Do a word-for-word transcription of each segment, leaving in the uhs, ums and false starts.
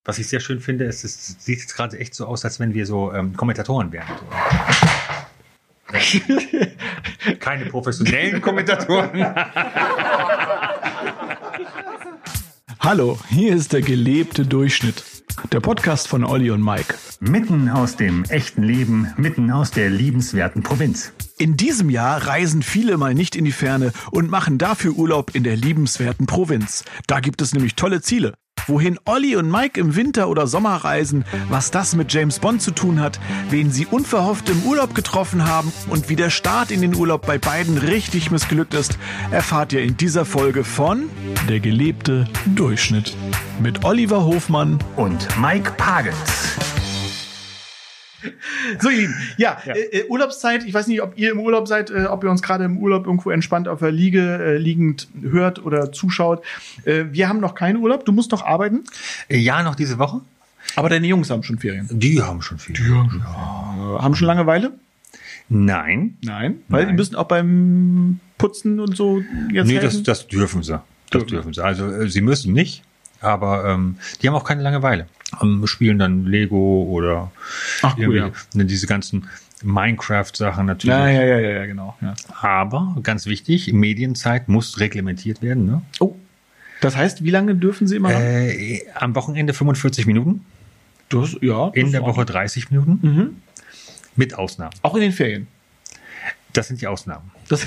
Was ich sehr schön finde, ist, es sieht jetzt gerade echt so aus, als wenn wir so ähm, Kommentatoren wären. So. Keine professionellen Kommentatoren. Hallo, hier ist der gelebte Durchschnitt. Der Podcast von Olli und Mike. Mitten aus dem echten Leben, mitten aus der liebenswerten Provinz. In diesem Jahr reisen viele mal nicht in die Ferne und machen dafür Urlaub in der liebenswerten Provinz. Da gibt es nämlich tolle Ziele. Wohin Olli und Mike im Winter oder Sommer reisen, was das mit James Bond zu tun hat, wen sie unverhofft im Urlaub getroffen haben und wie der Start in den Urlaub bei beiden richtig missglückt ist, erfahrt ihr in dieser Folge von Der gelebte Durchschnitt mit Oliver Hofmann Und Mike Pagels. So, ihr Lieben, ja, ja. Äh, Urlaubszeit, ich weiß nicht, ob ihr im Urlaub seid, äh, ob ihr uns gerade im Urlaub irgendwo entspannt auf der Liege äh, liegend hört oder zuschaut. Äh, wir haben noch keinen Urlaub, du musst noch arbeiten. Ja, noch diese Woche. Aber deine Jungs haben schon Ferien. Die haben schon Ferien. Die haben, ja. haben schon Langeweile? Nein. Nein, weil Nein. die müssen auch beim Putzen und so jetzt Nee, helfen? das, das dürfen sie. Das dürfen. dürfen sie. Also äh, sie müssen nicht. Aber ähm, die haben auch keine Langeweile. Ähm, spielen dann Lego oder Ach, cool, ja. diese ganzen Minecraft-Sachen natürlich. Ja, ja, ja, ja, genau. Ja. Aber ganz wichtig, Medienzeit muss reglementiert werden. Ne? Oh, das heißt, wie lange dürfen sie immer haben? Äh, am Wochenende fünfundvierzig Minuten. Das, ja. Das in der Woche dreißig Minuten. Mhm. Mit Ausnahmen. Auch in den Ferien? Das sind die Ausnahmen. Das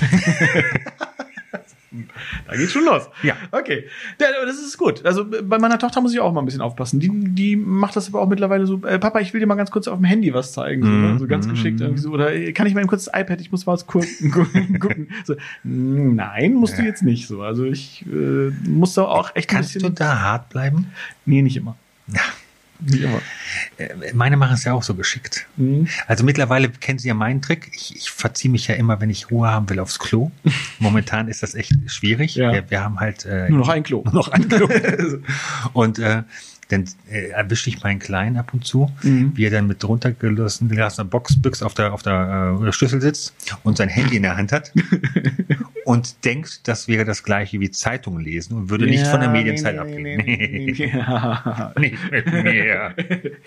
Da geht's schon los. Ja. Okay. Ja, das ist gut. Also bei meiner Tochter muss ich auch mal ein bisschen aufpassen. Die, die macht das aber auch mittlerweile so, äh, Papa, ich will dir mal ganz kurz auf dem Handy was zeigen. So, mm, so ganz mm, geschickt irgendwie so. Oder kann ich mal ein kurzes iPad, ich muss was gucken. gucken. So, nein, musst ja. du jetzt nicht so. Also ich äh, muss da auch echt Kannst ein bisschen... du da hart bleiben? Nee, nicht immer. Ja. Nicht immer. Meine machen es ja auch so geschickt. Mhm. Also mittlerweile kennen sie ja meinen Trick. Ich, ich verziehe mich ja immer, wenn ich Ruhe haben will, aufs Klo. Momentan ist das echt schwierig. Ja. Wir, wir haben halt äh, nur noch ein Klo. Nur noch ein Klo. Und äh, dann äh, erwische ich meinen Kleinen ab und zu, mhm. wie er dann mit runtergelassener Boxbüchse auf der auf der äh, Schlüssel sitzt und sein Handy in der Hand hat und denkt, das wäre das gleiche wie Zeitung lesen und würde ja, nicht von der Medienzeit nee, abgehen. Nee, nee, nee, nee. Ja. Nicht mit mir.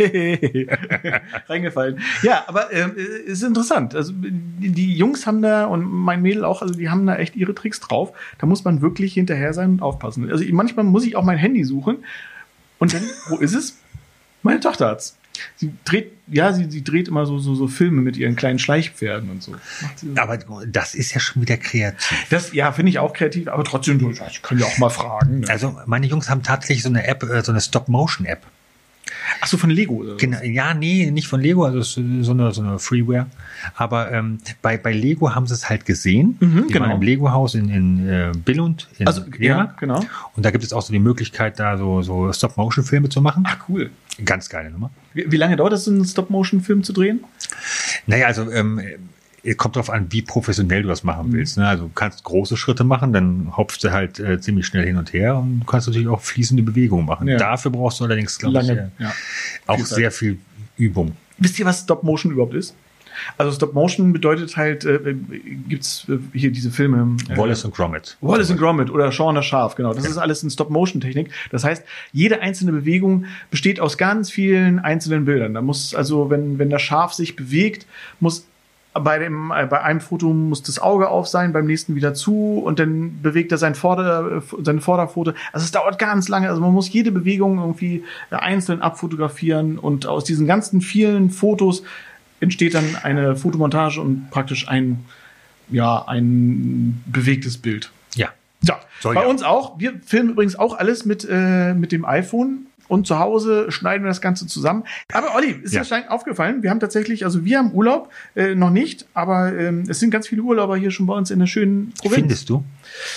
Reingefallen. Ja, aber äh, ist interessant. Also die, die Jungs haben da und mein Mädel auch, also die haben da echt ihre Tricks drauf. Da muss man wirklich hinterher sein und aufpassen. Also manchmal muss ich auch mein Handy suchen. Und dann, wo ist es? Meine Tochter hat's. Sie dreht, ja, sie, sie dreht immer so, so, so Filme mit ihren kleinen Schleichpferden und so. so. Aber das ist ja schon wieder kreativ. Das, ja, finde ich auch kreativ, aber trotzdem, ich kann ja auch mal fragen. Ne? Also, meine Jungs haben tatsächlich so eine App, so eine Stop-Motion-App. Ach so, von Lego oder? Genau, ja, nee, nicht von Lego, also so eine, so eine Freeware. Aber ähm, bei, bei Lego haben sie es halt gesehen. Mhm, die genau. waren im Lego-Haus in, in äh, Billund in also, ja, genau. Und da gibt es auch so die Möglichkeit, da so, so Stop-Motion-Filme zu machen. Ach, cool. Ganz geile Nummer. Wie, wie lange dauert es, so einen Stop-Motion-Film zu drehen? Naja, also ähm, kommt drauf an, wie professionell du das machen willst. Ne? Also du kannst große Schritte machen, dann hopfst du halt äh, ziemlich schnell hin und her und du kannst natürlich auch fließende Bewegungen machen. Ja. Dafür brauchst du allerdings, glaube ich, äh, ja. auch viel sehr viel Übung. Wisst ihr, was Stop-Motion überhaupt ist? Also Stop-Motion bedeutet halt, äh, gibt's äh, hier diese Filme. Äh, Wallace und Gromit. Wallace und Gromit oder Shaun das Schaf, genau. Das ja. ist alles in Stop-Motion-Technik. Das heißt, jede einzelne Bewegung besteht aus ganz vielen einzelnen Bildern. Da muss also, wenn, wenn das Schaf sich bewegt, muss Bei, dem, bei einem Foto muss das Auge auf sein, beim nächsten wieder zu und dann bewegt er sein Vorder, seine Vorderpfote. Also es dauert ganz lange. Also man muss jede Bewegung irgendwie einzeln abfotografieren und aus diesen ganzen vielen Fotos entsteht dann eine Fotomontage und praktisch ein, ja, ein bewegtes Bild. Ja. Ja. Soll bei ja. uns auch. Wir filmen übrigens auch alles mit, äh, mit dem iPhone. Und zu Hause schneiden wir das Ganze zusammen. Aber Olli, ist ja. dir aufgefallen? Wir haben tatsächlich, also wir haben Urlaub, äh, noch nicht, aber ähm, es sind ganz viele Urlauber hier schon bei uns in der schönen Provinz. Findest du?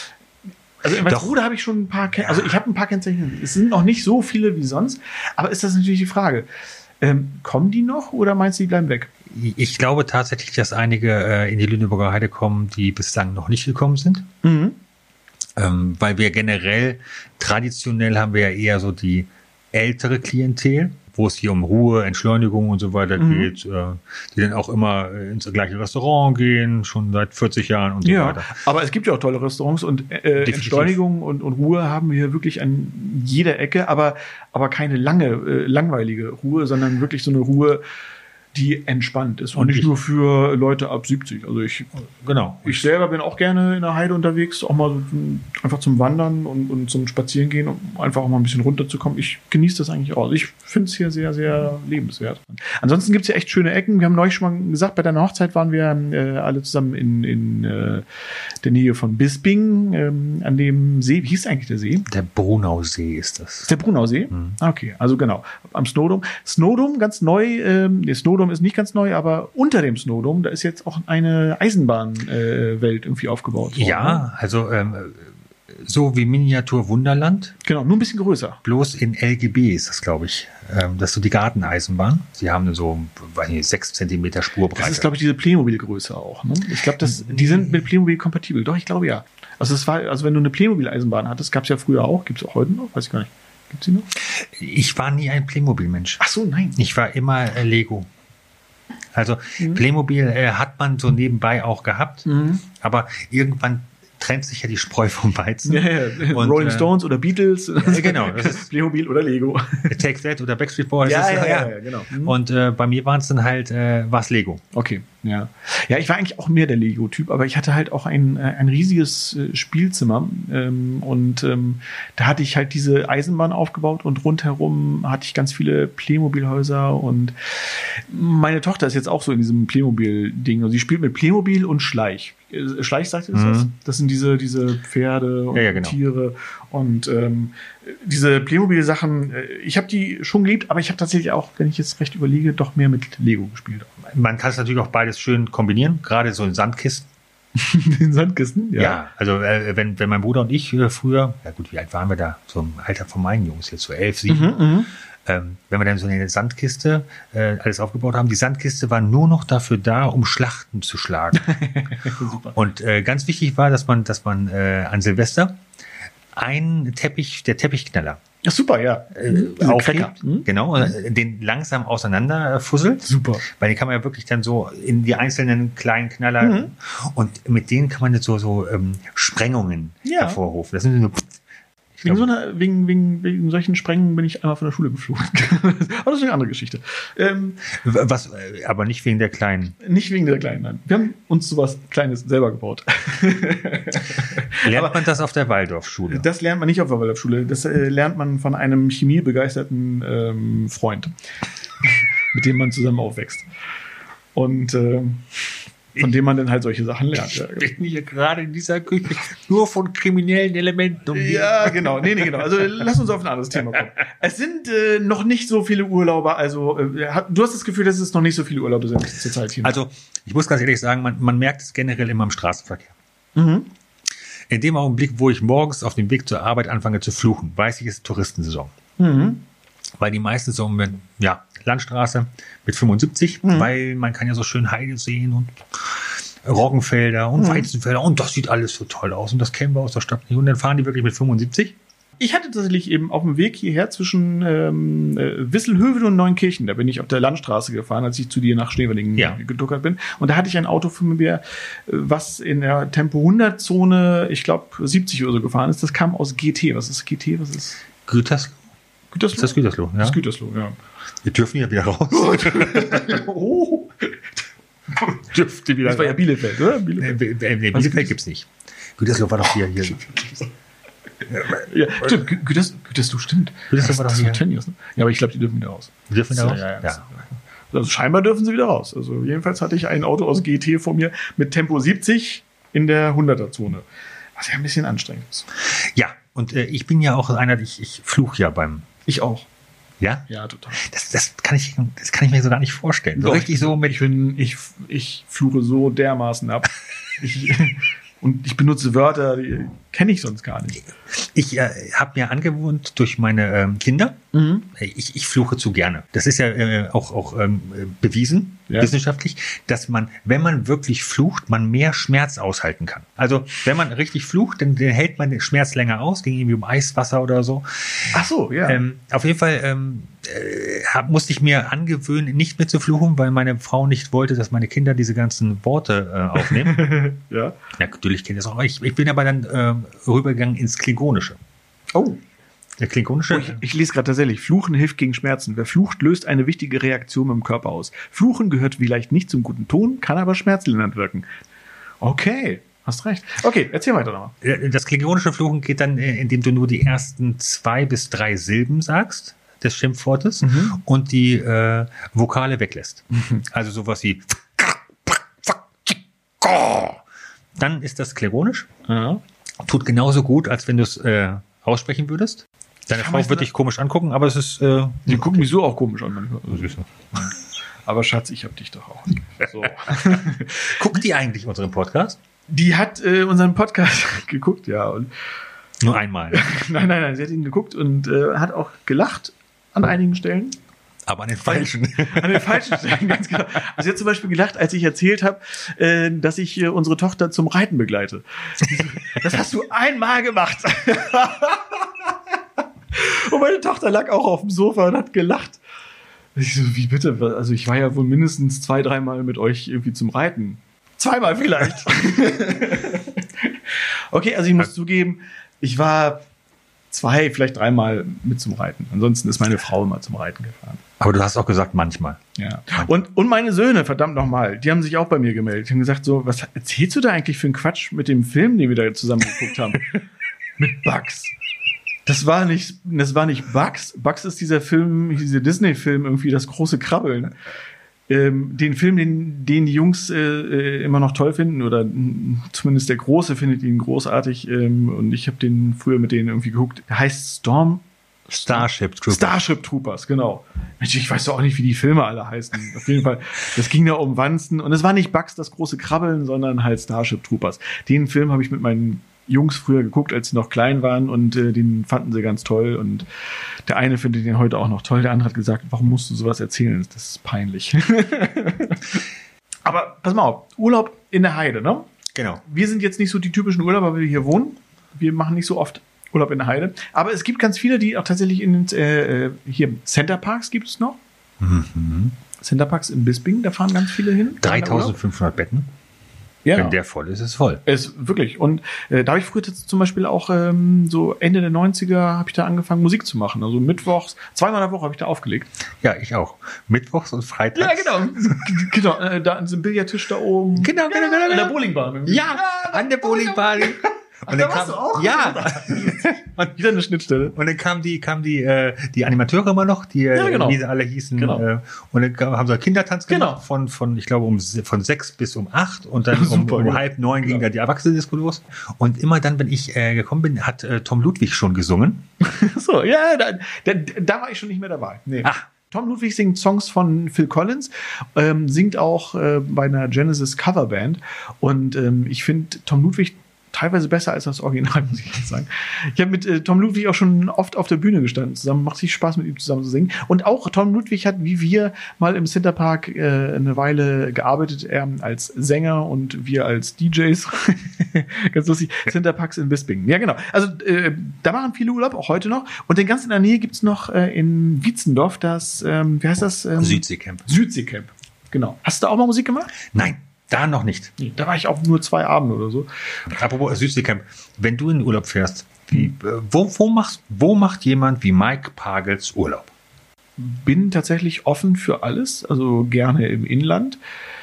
Also in Walsrode habe ich schon ein paar, Ken- also ich habe ein paar Kennzeichen. Es sind noch nicht so viele wie sonst, aber ist das natürlich die Frage. Ähm, kommen die noch oder meinst du, die bleiben weg? Ich glaube tatsächlich, dass einige äh, in die Lüneburger Heide kommen, die bislang noch nicht gekommen sind. Mhm. Ähm, weil wir generell, traditionell haben wir ja eher so die ältere Klientel, wo es hier um Ruhe, Entschleunigung und so weiter Mhm. geht, äh, die dann auch immer ins gleiche Restaurant gehen, schon seit vierzig Jahren und so Ja, weiter. aber es gibt ja auch tolle Restaurants und äh, Entschleunigung und, und Ruhe haben wir wirklich an jeder Ecke, aber, aber keine lange, äh, langweilige Ruhe, sondern wirklich so eine Ruhe, die entspannt ist. Und, Und nicht ich- nur für Leute ab siebzig. Also ich, Genau. ich selber bin auch gerne in der Heide unterwegs, auch mal so zum, einfach zum Wandern und, und zum Spazierengehen, um einfach auch mal ein bisschen runterzukommen. Ich genieße das eigentlich auch. Also ich finde es hier sehr, sehr lebenswert. Ansonsten gibt es ja echt schöne Ecken. Wir haben neulich schon mal gesagt, bei deiner Hochzeit waren wir äh, alle zusammen in, in äh, der Nähe von Bisping, ähm, an dem See. Wie hieß eigentlich der See? Der Brunausee ist das. Der Brunausee? Mhm. Ah, okay, also genau. Am Snowdom. Snowdom, ganz neu. Ähm, der Snowdom ist nicht ganz neu, aber unter dem Snowdom, da ist jetzt auch eine Eisenbahnwelt äh, Welt irgendwie aufgebaut worden. Ja, also ähm, so wie Miniatur Wunderland, Genau, nur ein bisschen größer. bloß in L G B ist das, glaube ich. Ähm, das ist so die Garteneisenbahn. Sie haben so, weiß nicht, sechs Zentimeter Spurbreite. Das ist, glaube ich, diese Playmobil-Größe auch. Ne? Ich glaube, das, die sind mit Playmobil kompatibel. Doch, ich glaube ja. Also es war, also wenn du eine Playmobil-Eisenbahn hattest, gab es ja früher auch, gibt es auch heute noch, weiß ich gar nicht. Gibt es die noch? Ich war nie ein Playmobil-Mensch. Ach so, nein. Ich war immer äh, Lego. Also Mhm. Playmobil äh, hat man so nebenbei auch gehabt, Mhm. aber irgendwann trennt sich ja die Spreu vom Weizen. Ja, ja. Und, Rolling äh, Stones oder Beatles. genau, das ist- Playmobil oder Lego. Take That oder Backstreet Boys. Ja, das ist- ja, ja, ja, genau. Mhm. Und äh, bei mir waren es dann halt, äh, war's Lego. Okay, ja. Ja, ich war eigentlich auch mehr der Lego-Typ, aber ich hatte halt auch ein, äh, ein riesiges äh, Spielzimmer ähm, und ähm, da hatte ich halt diese Eisenbahn aufgebaut und rundherum hatte ich ganz viele Playmobil-Häuser und meine Tochter ist jetzt auch so in diesem Playmobil-Ding. Also sie spielt mit Playmobil und Schleich. Äh, Schleich, sagt ihr das? Mhm. was? Das sind diese, diese Pferde und Ja, ja, genau. Tiere und ähm, diese Playmobil-Sachen, äh, ich habe die schon geliebt, aber ich habe tatsächlich auch, wenn ich jetzt recht überlege, doch mehr mit Lego gespielt. Man kann es natürlich auch beides schön kombinieren, gerade so in Sandkisten. Den Sandkisten? Ja, also äh, wenn, wenn mein Bruder und ich äh, früher, ja gut, wie alt waren wir da? So im Alter von meinen Jungs, jetzt so elf, sieben. Mhm, Ähm, wenn wir dann so eine Sandkiste äh, alles aufgebaut haben, die Sandkiste war nur noch dafür da, um Schlachten zu schlagen. Super. Und äh, ganz wichtig war, dass man, dass man äh, an Silvester einen Teppich, der Teppichknaller, Ja, super, ja. äh, Diese aufhebt, Cracker. Mhm. genau, äh, den langsam auseinander äh, fusselt. Super. Weil den kann man ja wirklich dann so in die einzelnen kleinen Knaller Mhm. und mit denen kann man jetzt so, so ähm, Sprengungen Ja. hervorrufen. Das sind so, ich Wegen, so glaub, einer, wegen, wegen, wegen solchen Sprengungen bin ich einmal von der Schule geflogen. Aber das ist eine andere Geschichte. Ähm, was, äh, aber nicht wegen der kleinen. nicht wegen der Kleinen, nein. Wir haben uns sowas Kleines selber gebaut. Lernt Aber- man das auf der Waldorfschule? Das lernt man nicht auf der Waldorfschule. Das äh, lernt man von einem chemiebegeisterten ähm, Freund, mit dem man zusammen aufwächst. Und ähm, von dem man dann halt solche Sachen lernt. Ja, Ich bin hier gerade in dieser Küche nur von kriminellen Elementen umgeben. Ja, genau. Nee, nee, genau. Also lass uns auf ein anderes Thema kommen. Es sind äh, noch nicht so viele Urlauber, also äh, hat, du hast das Gefühl, dass es noch nicht so viele Urlaube sind zurzeit hier. Also, ich muss ganz ehrlich sagen, man, man merkt es generell immer im Straßenverkehr. Mhm. In dem Augenblick, wo ich morgens auf dem Weg zur Arbeit anfange zu fluchen, weiß ich, es ist Touristensaison. Mhm. Weil die meisten so, mit, ja, Landstraße mit fünfundsiebzig, Mhm. weil man kann ja so schön Heide sehen und Roggenfelder und Mhm. Weizenfelder und das sieht alles so toll aus und das kennen wir aus der Stadt nicht. Und dann fahren die wirklich mit fünfundsiebzig. Ich hatte tatsächlich eben auf dem Weg hierher zwischen ähm, äh, Wisselhövel und Neunkirchen, da bin ich auf der Landstraße gefahren, als ich zu dir nach Schneeweddingen Ja. geduckert bin. Und da hatte ich ein Auto von mir, äh, was in der Tempo hundert Zone, ich glaube siebzig oder so gefahren ist. Das kam aus G T. Was ist G T? Was ist Gütersloh? Gütersloh? Ist das Gütersloh? Ja. Das ist Gütersloh, ja. Wir dürfen ja wieder raus. Oh, Dürfte wieder das war ja Bielefeld, oder? Bielefeld. Nee, nee, nee, Bielefeld gibt's nicht. Gütersloh war doch hier. hier. Ja, stimmt, Gü- Güters, Gütersloh, stimmt. Gütersloh war Das doch war hier. Tönnies, ne? Ja, aber ich glaube, die dürfen wieder raus. Dürfen wir da raus? Ja, ja, ja. Ja. Also scheinbar dürfen sie wieder raus. Also jedenfalls hatte ich ein Auto aus G T vor mir mit Tempo siebzig in der hunderter-Zone. Was ja ein bisschen anstrengend ist. Ja, und äh, ich bin ja auch einer, ich, ich fluche ja beim, Ich auch. ja? Ja, total. Das, das, kann ich, das kann ich mir so gar nicht vorstellen. So Doch, richtig so mit, Ich bin, ich, ich fluche so dermaßen ab. Ich, und ich benutze Wörter, die, Kenne ich sonst gar nicht. Ich äh, habe mir angewohnt durch meine ähm, Kinder, mhm. ich, ich fluche zu gerne. Das ist ja äh, auch, auch ähm, bewiesen, ja. wissenschaftlich, dass man, wenn man wirklich flucht, man mehr Schmerz aushalten kann. Also wenn man richtig flucht, dann, dann hält man den Schmerz länger aus, ging irgendwie um Eiswasser oder so. Ach so, ja. Ähm, auf jeden Fall ähm, äh, hab, musste ich mir angewöhnen, nicht mehr zu fluchen, weil meine Frau nicht wollte, dass meine Kinder diese ganzen Worte äh, aufnehmen. ja. Ja, natürlich kennt das auch. Ich, ich bin aber dann äh, rübergegangen ins Klingonische. Oh. Der Klingonische. Oh, ich, ich lese gerade tatsächlich. Fluchen hilft gegen Schmerzen. Wer flucht, löst eine wichtige Reaktion im Körper aus. Fluchen gehört vielleicht nicht zum guten Ton, kann aber schmerzlindernd wirken. Okay. Hast recht. Okay, erzähl weiter nochmal. Das klingonische Fluchen geht dann, indem du nur die ersten zwei bis drei Silben sagst des Schimpfwortes mhm. und die äh, Vokale weglässt. Mhm. Also sowas wie dann ist das klingonisch. Ja. Tut genauso gut, als wenn du es äh, aussprechen würdest. Deine Frau wird dich komisch angucken, aber es ist... Äh, die gucken mich so auch komisch an. Manchmal. Aber Schatz, ich hab dich doch auch. So. Guckt die eigentlich unseren Podcast? Die hat äh, unseren Podcast geguckt, ja. Und nur einmal. nein, nein, nein. Sie hat ihn geguckt und äh, hat auch gelacht an einigen Stellen. Aber an den falschen. An den falschen Stellen, ganz genau. Also sie hat zum Beispiel gelacht, als ich erzählt habe, äh, dass ich äh, unsere Tochter zum Reiten begleite. Das hast du einmal gemacht. Und meine Tochter lag auch auf dem Sofa und hat gelacht. Ich so, wie bitte? Also ich war ja wohl mindestens zwei, dreimal mit euch irgendwie zum Reiten. Zweimal vielleicht. Okay, also ich muss zugeben, ich war zwei, vielleicht dreimal mit zum Reiten. Ansonsten ist meine Frau immer zum Reiten gefahren. Aber du hast auch gesagt, manchmal. Ja. Und, und meine Söhne, verdammt nochmal, die haben sich auch bei mir gemeldet. Die haben gesagt so, was erzählst du da eigentlich für einen Quatsch mit dem Film, den wir da zusammen geguckt haben? Mit Bugs. Das war nicht, das war nicht Bugs. Bugs ist dieser Film, dieser Disney-Film, irgendwie das große Krabbeln. Ähm, den Film, den, den die Jungs äh, immer noch toll finden, oder zumindest der Große findet ihn großartig. Ähm, und ich habe den früher mit denen irgendwie geguckt. Der heißt Storm. Starship Troopers. Starship Troopers, genau. Mensch, ich weiß doch auch nicht, wie die Filme alle heißen. Auf jeden Fall, das ging da um Wanzen. Und es war nicht Bugs, das große Krabbeln, sondern halt Starship Troopers. Den Film habe ich mit meinen Jungs früher geguckt, als sie noch klein waren, und äh, den fanden sie ganz toll. Und der eine findet den heute auch noch toll. Der andere hat gesagt, warum musst du sowas erzählen? Das ist peinlich. Aber pass mal auf, Urlaub in der Heide, ne? Genau. Wir sind jetzt nicht so die typischen Urlauber, weil wir hier wohnen. Wir machen nicht so oft Urlaub in der Heide. Aber es gibt ganz viele, die auch tatsächlich in den, äh, hier Centerparks gibt es noch. Mhm. Centerparks in Bisping, da fahren ganz viele hin. dreitausendfünfhundert Betten. Ja. Wenn der voll ist, ist es voll. Es wirklich. Und äh, da habe ich früher zum Beispiel auch ähm, so Ende der neunziger habe ich da angefangen, Musik zu machen. Also mittwochs, zweimal in der Woche habe ich da aufgelegt. Ja, ich auch. Mittwochs und freitags. Ja, genau. genau. Äh, da an diesem Billardtisch da oben. Genau, genau, genau. An der Bowlingbahn. Ja, an der Bowlingbahn. Und dann kam, auch? Ja. Und wieder eine Schnittstelle. Und dann kamen die, kamen die, äh, die Animateure immer noch, die, ja, genau. wie sie alle hießen. Genau. Äh, und dann haben sie Kindertanz gemacht, genau. von, von, ich glaube, um, von sechs bis um acht. Und dann Super, um, um ja. halb neun ging genau. da die Erwachsene-Disco los. Und immer dann, wenn ich äh, gekommen bin, hat äh, Tom Ludwig schon gesungen. So, ja, da, da, da war ich schon nicht mehr dabei. Nee. Ach. Tom Ludwig singt Songs von Phil Collins, ähm, singt auch äh, bei einer Genesis Coverband. Und ähm, ich finde Tom Ludwig teilweise besser als das Original, muss ich jetzt sagen. Ich habe mit äh, Tom Ludwig auch schon oft auf der Bühne gestanden zusammen. Macht sich Spaß, mit ihm zusammen zu singen. Und auch Tom Ludwig hat, wie wir, mal im Centerpark äh, eine Weile gearbeitet. Er als Sänger und wir als D Js. Ganz lustig. Centerparks in Bisping. Ja, genau. Also äh, da machen viele Urlaub, auch heute noch. Und dann ganz in der Nähe gibt's noch äh, in Wietzendorf das, ähm, wie heißt das? Ähm, Südseecamp. Südseecamp. Genau. Hast du da auch mal Musik gemacht? Nein. Da noch nicht. Nee, da war ich auch nur zwei Abende oder so. Apropos Südseecamp, wenn du in den Urlaub fährst, wie, äh, wo, wo, machst, wo macht jemand wie Mike Pagels Urlaub? Bin tatsächlich offen für alles, also gerne im Inland,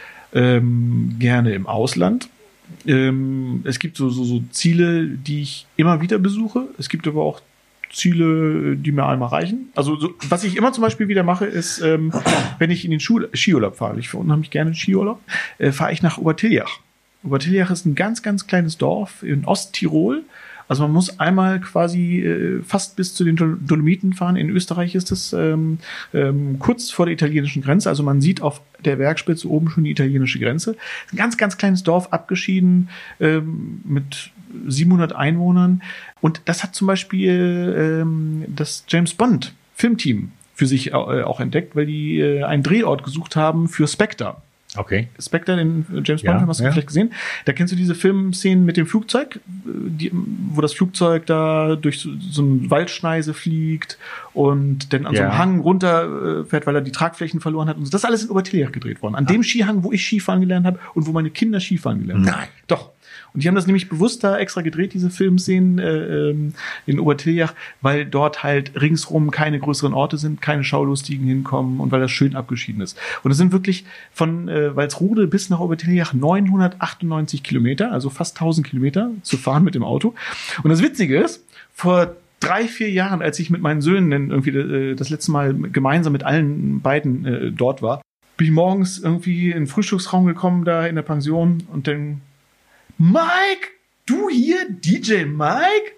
ähm, gerne im Ausland. Ähm, es gibt so, so, so Ziele, die ich immer wieder besuche. Es gibt aber auch Ziele, die mir einmal reichen. Also so, was ich immer zum Beispiel wieder mache, ist, ähm, wenn ich in den Schu- Skiurlaub fahre, ich fahre unheimlich gerne Skiurlaub, äh, fahre ich nach Obertiljach. Obertiljach ist ein ganz, ganz kleines Dorf in Osttirol. Also man muss einmal quasi äh, fast bis zu den Dolomiten fahren. In Österreich ist es ähm, ähm, kurz vor der italienischen Grenze. Also man sieht auf der Bergspitze oben schon die italienische Grenze. Ein ganz, ganz kleines Dorf, abgeschieden ähm, mit siebenhundert Einwohnern. Und das hat zum Beispiel ähm, das James Bond Filmteam für sich äh, auch entdeckt, weil die äh, einen Drehort gesucht haben für Spectre. Okay. Spectre, den James Ja, Bond, hast du ja. vielleicht gesehen. Da kennst du diese Filmszenen mit dem Flugzeug, die, wo das Flugzeug da durch so, so eine Waldschneise fliegt und dann an so einem Ja. Hang runterfährt, weil er die Tragflächen verloren hat. Und so. Das ist alles in Obertiljach gedreht worden. An dem Skihang, wo ich Skifahren gelernt habe und wo meine Kinder Skifahren gelernt haben. Nein. Doch. Und die haben das nämlich bewusst da extra gedreht, diese Filmszenen äh, ähm, in Obertiljach, weil dort halt ringsrum keine größeren Orte sind, keine Schaulustigen hinkommen und weil das schön abgeschieden ist. Und es sind wirklich von äh, Walsrode bis nach Obertiljach neunhundertachtundneunzig Kilometer, also fast tausend Kilometer zu fahren mit dem Auto. Und das Witzige ist, vor drei, vier Jahren, als ich mit meinen Söhnen dann irgendwie äh, das letzte Mal gemeinsam mit allen beiden äh, dort war, bin ich morgens irgendwie in den Frühstücksraum gekommen, da in der Pension und dann Mike, du hier, D J Mike?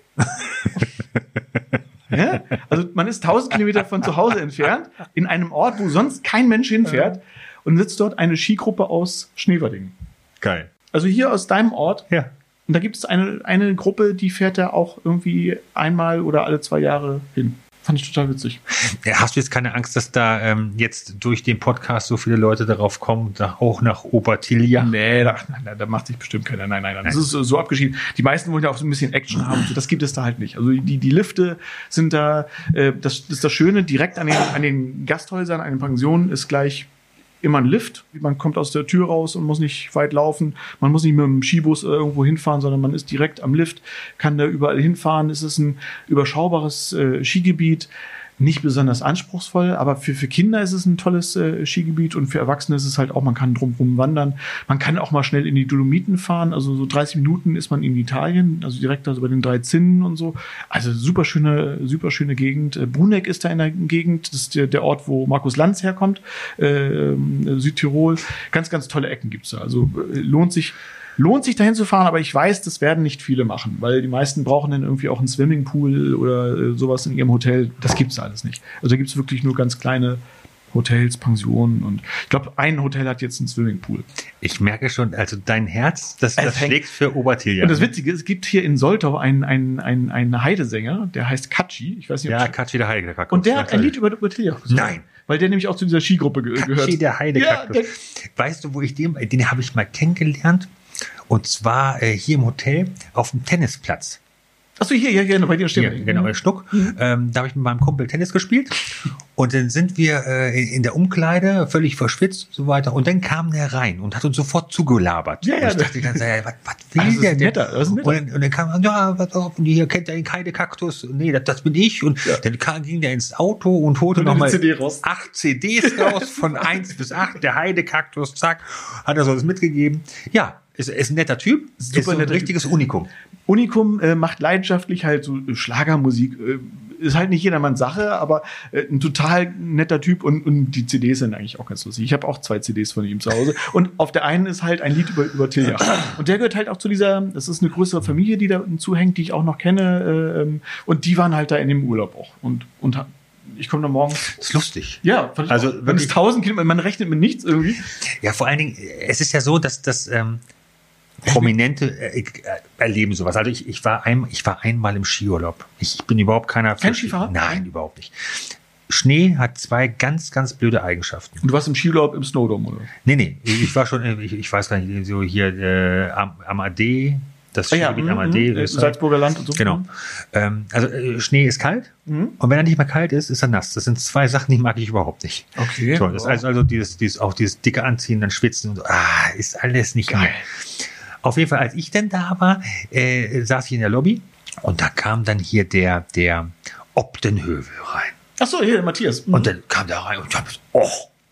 Ja? Also man ist tausend Kilometer von zu Hause entfernt, in einem Ort, wo sonst kein Mensch hinfährt und sitzt dort eine Skigruppe aus Schneverdingen. Geil. Also hier aus deinem Ort. Ja. Und da gibt es eine, eine Gruppe, die fährt da auch irgendwie einmal oder alle zwei Jahre hin. Fand ich total witzig. Hast du jetzt keine Angst, dass da ähm, jetzt durch den Podcast so viele Leute darauf kommen, da auch nach Obertiljach? Nee, da, da, da macht sich bestimmt keiner. Nein, nein, nein. Das ist so, so abgeschieden. Die meisten wollen ja auch so ein bisschen Action haben. So, das gibt es da halt nicht. Also die, die Lifte sind da, äh, das, das ist das Schöne, direkt an den, an den Gasthäusern, an den Pensionen ist gleich immer ein Lift. Man kommt aus der Tür raus und muss nicht weit laufen. Man muss nicht mit dem Skibus irgendwo hinfahren, sondern man ist direkt am Lift, kann da überall hinfahren. Es ist ein überschaubares äh, Skigebiet. Nicht besonders anspruchsvoll, aber für, für Kinder ist es ein tolles äh, Skigebiet und für Erwachsene ist es halt auch, man kann drumherum wandern. Man kann auch mal schnell in die Dolomiten fahren, also so dreißig Minuten ist man in Italien, also direkt also bei den drei Zinnen und so. Also super schöne, super schöne Gegend. Äh, Bruneck ist da in der Gegend, das ist der, der Ort, wo Markus Lanz herkommt, äh, Südtirol. Ganz, ganz tolle Ecken gibt's da. Also äh, lohnt sich, Lohnt sich dahin zu fahren, aber ich weiß, das werden nicht viele machen, weil die meisten brauchen dann irgendwie auch einen Swimmingpool oder äh, sowas in ihrem Hotel. Das gibt's alles nicht. Also da gibt's wirklich nur ganz kleine Hotels, Pensionen und ich glaube, ein Hotel hat jetzt einen Swimmingpool. Ich merke schon, also dein Herz, das, Es das hängt- schlägt für Obertiljach. Und das Witzige ist, es gibt hier in Soltau einen, einen, einen, einen Heidesänger, der heißt Katschi. Ich weiß nicht, ob Ja, du- Katschi der Heidekaktus. und der hat ein Lied über Obertiljach gesungen. Nein. Weil der nämlich auch zu dieser Skigruppe ge gehört. Katschi der Heidekaktus. Ja, Weißt du, wo ich den, den habe ich mal kennengelernt? Und zwar äh, hier im Hotel auf dem Tennisplatz. Achso, hier, hier, hier, bei dir steht Hier, genau, in Schnuck. Ähm, da habe ich mit meinem Kumpel Tennis gespielt. Und dann sind wir äh, in, in der Umkleide, völlig verschwitzt und so weiter. Und dann kam der rein und hat uns sofort zugelabert. Ja, ja, und ich das- dachte die ganze Zeit, was, was will Das ist der ein denn? netter, das ist ein netter. Und, dann, und dann kam er, ja, was auf, und hier kennt er den Heidekaktus. Nee, das, das bin ich. Und Ja. dann kam, ging der ins Auto und holte Und eine nochmal C D raus. acht C Ds raus, von eins bis acht. Der Heidekaktus, zack, hat er so das mitgegeben. Ja, ist, ist ein netter Typ. Super ist so ein netter richtiges Unikum. Unikum äh, macht leidenschaftlich halt so äh, Schlagermusik. Äh, ist halt nicht jedermanns Sache, aber äh, ein total netter Typ und, und die C Ds sind eigentlich auch ganz lustig. Ich habe auch zwei C Ds von ihm zu Hause und auf der einen ist halt ein Lied über, über Tiljach. Und der gehört halt auch zu dieser, das ist eine größere Familie, die da zuhängt, die ich auch noch kenne äh, ähm, und die waren halt da in dem Urlaub auch. Und, und ha- ich komme da morgens. Ist lustig. Ja, fand ich Also auch. Man wirklich- ist tausend Kilometer, man rechnet mit nichts irgendwie. Ja, vor allen Dingen, es ist ja so, dass das ähm, Prominente äh, äh, erleben sowas. Also ich, ich, war ein, ich war einmal im Skiurlaub. Ich bin überhaupt keiner... Kein für- Skifahrer? Nein, überhaupt nicht. Schnee hat zwei ganz, ganz blöde Eigenschaften. Und du warst im Skiurlaub im Snowdome, oder? Nee, nee, ich war schon, ich, ich weiß gar nicht, so hier äh, am, am Ade, das Ah ja, Skigebiet mhm, am Ade. mhm. Österreich. Salzburger Land und so. Genau. Ähm, also äh, Schnee ist kalt Mhm. und wenn er nicht mehr kalt ist, ist er nass. Das sind zwei Sachen, die mag ich überhaupt nicht. Okay. So, das ist also, also dieses, dieses, auch dieses dicke Anziehen, dann schwitzen und so, ah, ist alles nicht Geil. geil. Auf jeden Fall, als ich denn da war, äh, saß ich in der Lobby und da kam dann hier der, der Obdenhövel rein. Ach so, hier, Matthias. Mhm. Und dann kam der rein und ich hab gesagt, oh,